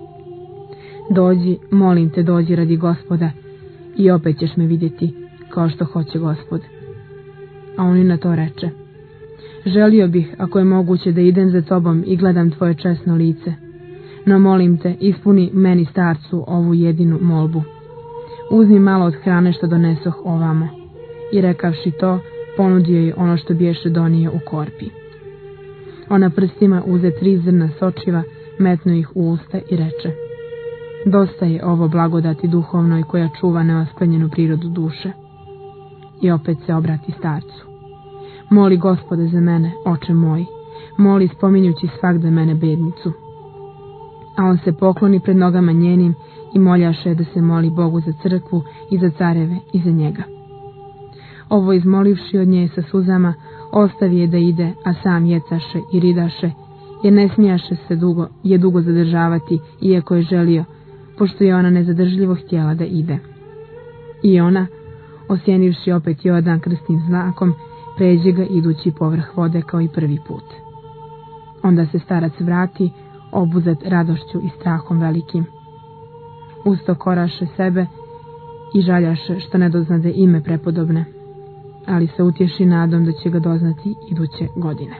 Dođi, molim te, dođi radi Gospoda, i opet ćeš me vidjeti, kao što hoće Gospod. A on i na to reče: želio bih, ako je moguće, da idem za tobom i gledam tvoje česno lice, no molim te, ispuni meni starcu ovu jedinu molbu. Uzmi malo od hrane što donesoh ovamo. I rekavši to, ponudio je ono što biješe donio u korpi. Ona prstima uze 3 zrna sočiva, metnu ih u usta i reče: Dosta je ovo blagodati duhovnoj koja čuva neosklenjenu prirodu duše. I opet se obrati starcu. Moli Gospode za mene, oče moj, moli spominjući svagda mene bednicu. A on se pokloni pred nogama njenim i moljaše da se moli Bogu za crkvu i za careve i za njega. Ovo izmolivši od nje sa suzama, ostavi je da ide, a sam jecaše i ridaše, jer ne smijaše se dugo zadržavati, iako je želio, pošto je ona nezadržljivo htjela da ide. I ona, osjenivši opet Jordan krstnim znakom, pređe ga idući povrh vode kao i prvi put. Onda se starac vrati, obuzet radošću i strahom velikim. Usto koraše sebe i žaljaše što ne doznade ime prepodobne, ali se utješi nadom da će ga doznati iduće godine.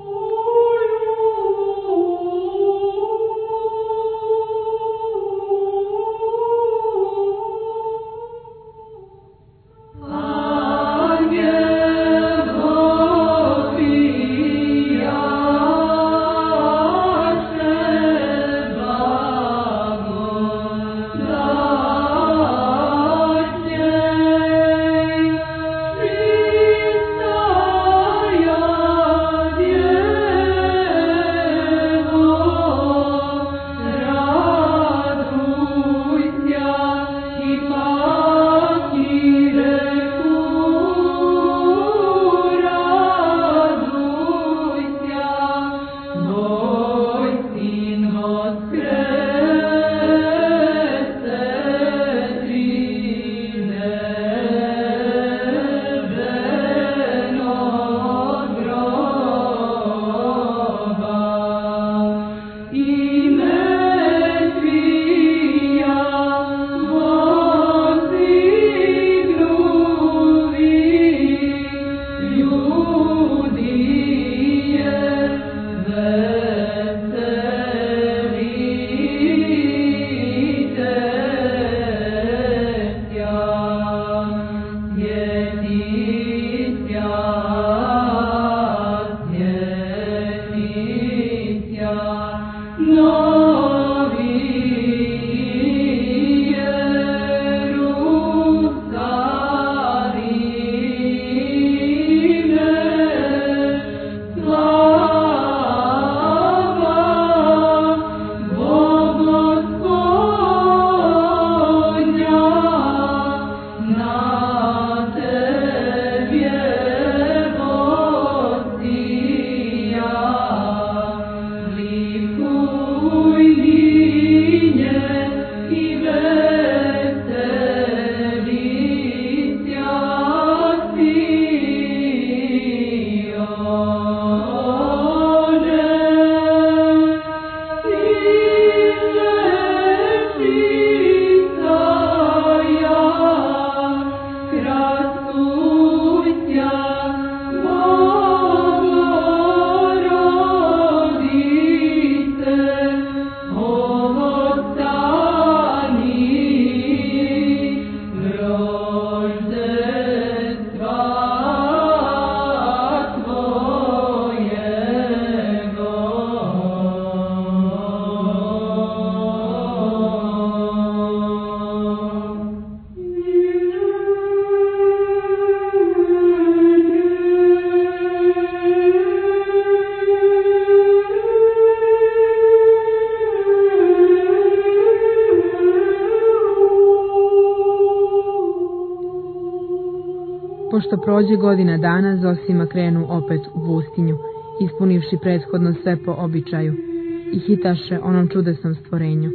Pošto prođe godina dana, Zosima krenu opet u pustinju, ispunivši prethodno sve po običaju, i hitaše onom čudesnom stvorenju.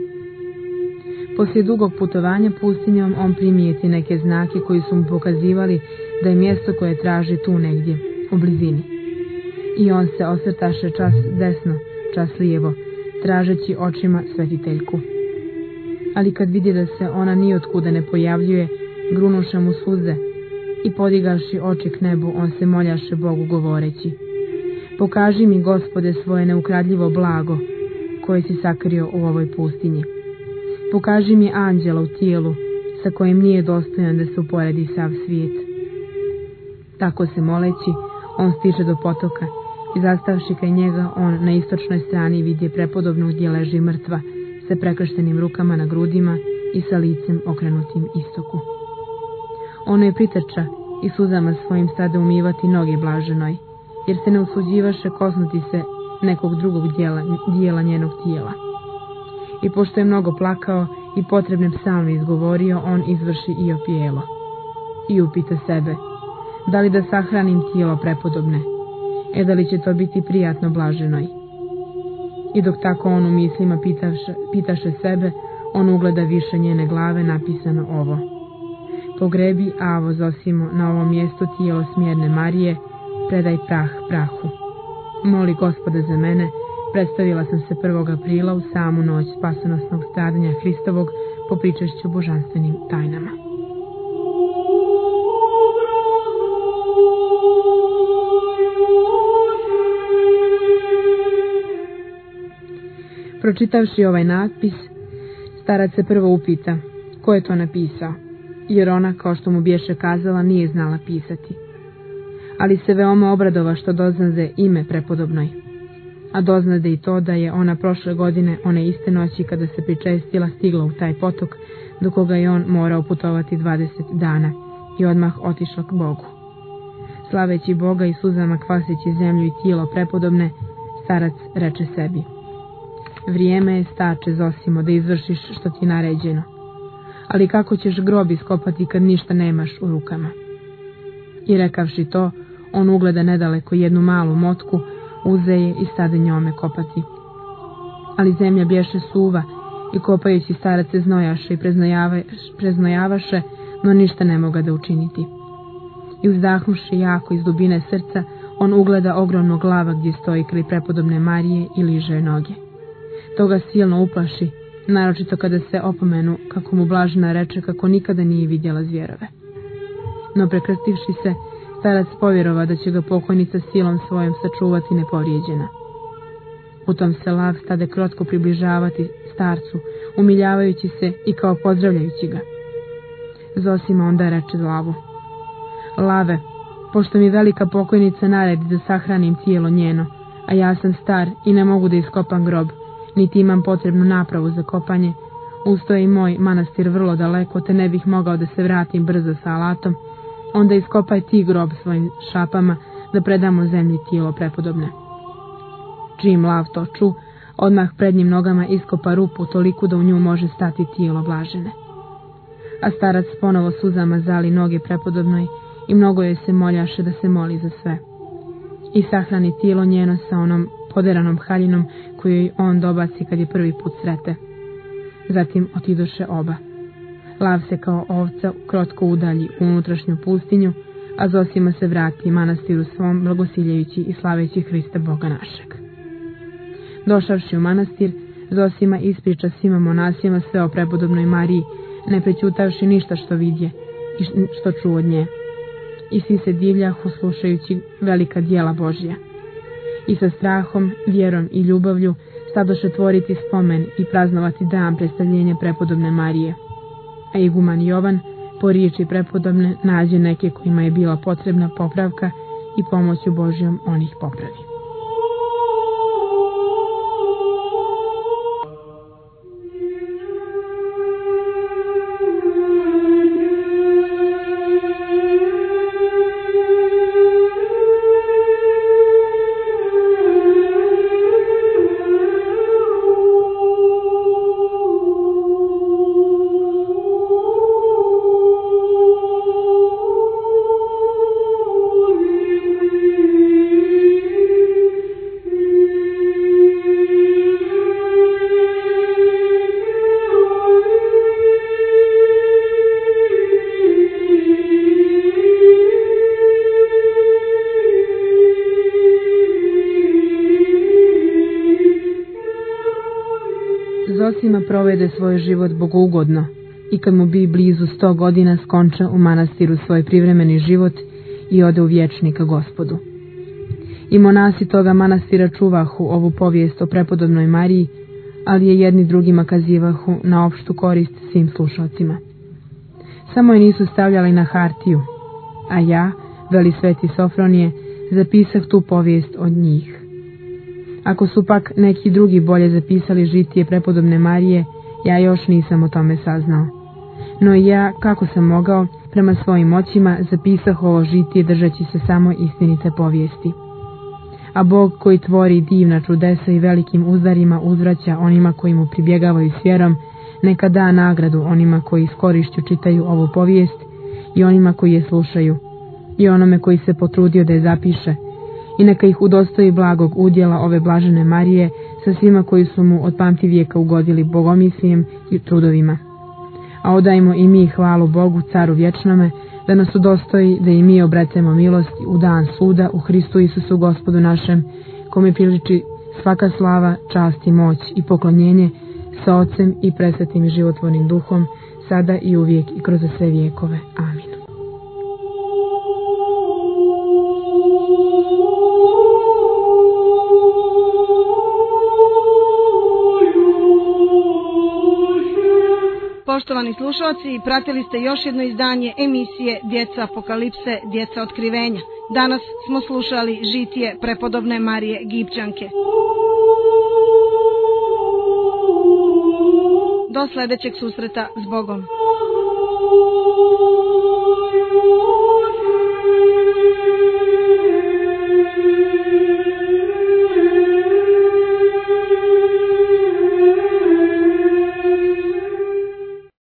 Poslije dugog putovanja pustinjom on primijeti neke znake koji su mu pokazivali da je mjesto koje traži tu negdje, u blizini. I on se osvrtaše čas desno, čas lijevo, tražeći očima svetiteljku. Ali kad vidi da se ona nijotkuda ne pojavljuje, grunuše mu suze, i podigavši oči k nebu, on se moljaše Bogu govoreći: pokaži mi, Gospode, svoje neukradljivo blago, koje si sakrio u ovoj pustinji. Pokaži mi anđela u tijelu, sa kojim nije dostojan da se uporedi sav svijet. Tako se moleći, on stiže do potoka, i zastavši kraj njega, on na istočnoj strani vidje prepodobnu gdje leži mrtva, sa prekrštenim rukama na grudima i sa licem okrenutim istoku. Ono je priteća i suzama svojim stade umivati noge blaženoj, jer se ne usuđivaše kosnuti se nekog drugog dijela njenog tijela. I pošto je mnogo plakao i potrebne psalme izgovorio, on izvrši i opijelo. I upita sebe, da li da sahranim tijelo prepodobne, da li će to biti prijatno blaženoj. I dok tako on u mislima pitaše sebe, on ugleda više njene glave napisano ovo: pogrebi, Avo Zosimo, na ovom mjestu tijelo smjerne Marije, predaj prah prahu. Moli Gospoda za mene, predstavila sam se 1. aprila u samu noć spasonosnog stradanja Hristovog po pričešću božanstvenim tajnama. Pročitavši ovaj natpis, starac se prvo upita ko je to napisao, jer ona, kao što mu bješe kazala, nije znala pisati. Ali se veoma obradova što doznade ime prepodobnoj, a doznade i to da je ona prošle godine, one iste noći kada se pričestila, stigla u taj potok, do koga je on morao putovati 20 dana i odmah otišla k Bogu. Slaveći Boga i suzama kvaseći zemlju i tijelo prepodobne, starac reče sebi: vrijeme je, stače Zosimo, da izvršiš što ti naređeno, ali kako ćeš grob iskopati kad ništa nemaš u rukama? I rekavši to, on ugleda nedaleko jednu malu motku, uzeje i stade njome kopati. Ali zemlja bješe suva i kopajući starac se znojaše i preznojavaše, no ništa ne moga da učiniti. I uzdahnuši jako iz dubine srca, on ugleda ogromnog glava gdje stoji kraj prepodobne Marije i liže noge. To ga silno uplaši, naročito kada se opomenu kako mu blažena reče kako nikada nije vidjela zvjerove. No prekrstivši se, starac povjerova da će ga pokojnica silom svojom sačuvati nepovrijeđena. U tom se lav stade krotko približavati starcu, umiljavajući se i kao pozdravljajući ga. Zosima onda reče lavu: lave, pošto mi velika pokojnica naredi da sahranim tijelo njeno, a ja sam star i ne mogu da iskopam grob, niti imam potrebnu napravu za kopanje, ustoje i moj manastir vrlo daleko, te ne bih mogao da se vratim brzo sa alatom, onda iskopaj ti grob svojim šapama da predamo zemlji tijelo prepodobne. Čim lav to ču, odmah prednjim nogama iskopa rupu toliku da u nju može stati tijelo blažene. A starac ponovo suzama zali noge prepodobnoj i mnogo joj se moljaše da se moli za sve. I sahrani tijelo njeno sa onom poderanom haljinom koju joj on dobaci kad je prvi put srete. Zatim otidoše oba. Lav se kao ovca krotko udalji u unutrašnju pustinju, a Zosima se vrati manastiru svom, blagosiljajući i slaveći Hrista Boga našeg. Došavši u manastir, Zosima ispriča svima monasima sve o prepodobnoj Mariji, ne prećutavši ništa što vidje i što čuo od nje. I svi se divljahu slušajući velika djela Božja. I sa strahom, vjerom i ljubavlju stadoše tvoriti spomen i praznovati dan predstavljenja prepodobne Marije. A iguman Jovan, po riječi prepodobne, nađe neke kojima je bila potrebna popravka i pomoću Božjom on ih popravi. Zosima provede svoj život bogougodno i kad mu bi blizu 100 godina skonča u manastiru svoj privremeni život i ode u vječni ka Gospodu. I monasi toga manastira čuvahu ovu povijest o prepodobnoj Mariji, ali je jedni drugima kazivahu na opštu korist svim slušalcima. Samo je nisu stavljali na hartiju, a ja, veli sveti Sofronije, zapisah tu povijest od njih. Ako su pak neki drugi bolje zapisali žitije prepodobne Marije, ja još nisam o tome saznao. No i ja, kako sam mogao, prema svojim moćima zapisah ovo žitije držeći se samo istinite povijesti. A Bog koji tvori divna čudesa i velikim uzdarima uzvraća onima koji mu pribjegavaju s vjerom, neka da nagradu onima koji s korišću čitaju ovu povijest i onima koji je slušaju, i onome koji se potrudio da je zapiše, i neka ih udostoji blagog udjela ove blažene Marije sa svima koji su mu od pamtivijeka ugodili bogomislijem i trudovima. A odajmo i mi hvalu Bogu, Caru vječnome, da nas udostoji da i mi obratimo milosti u dan suda u Hristu Isusu Gospodu našem, kome priliči svaka slava, čast i moć i poklonjenje sa Otcem i presvetim i životvornim Duhom, sada i uvijek i kroz sve vijekove. Amin. Poštovani slušalci, pratili ste još jedno izdanje emisije Djeca apokalipse, djeca otkrivenja. Danas smo slušali žitije prepodobne Marije Gipčanke. Do sljedećeg susreta s Bogom.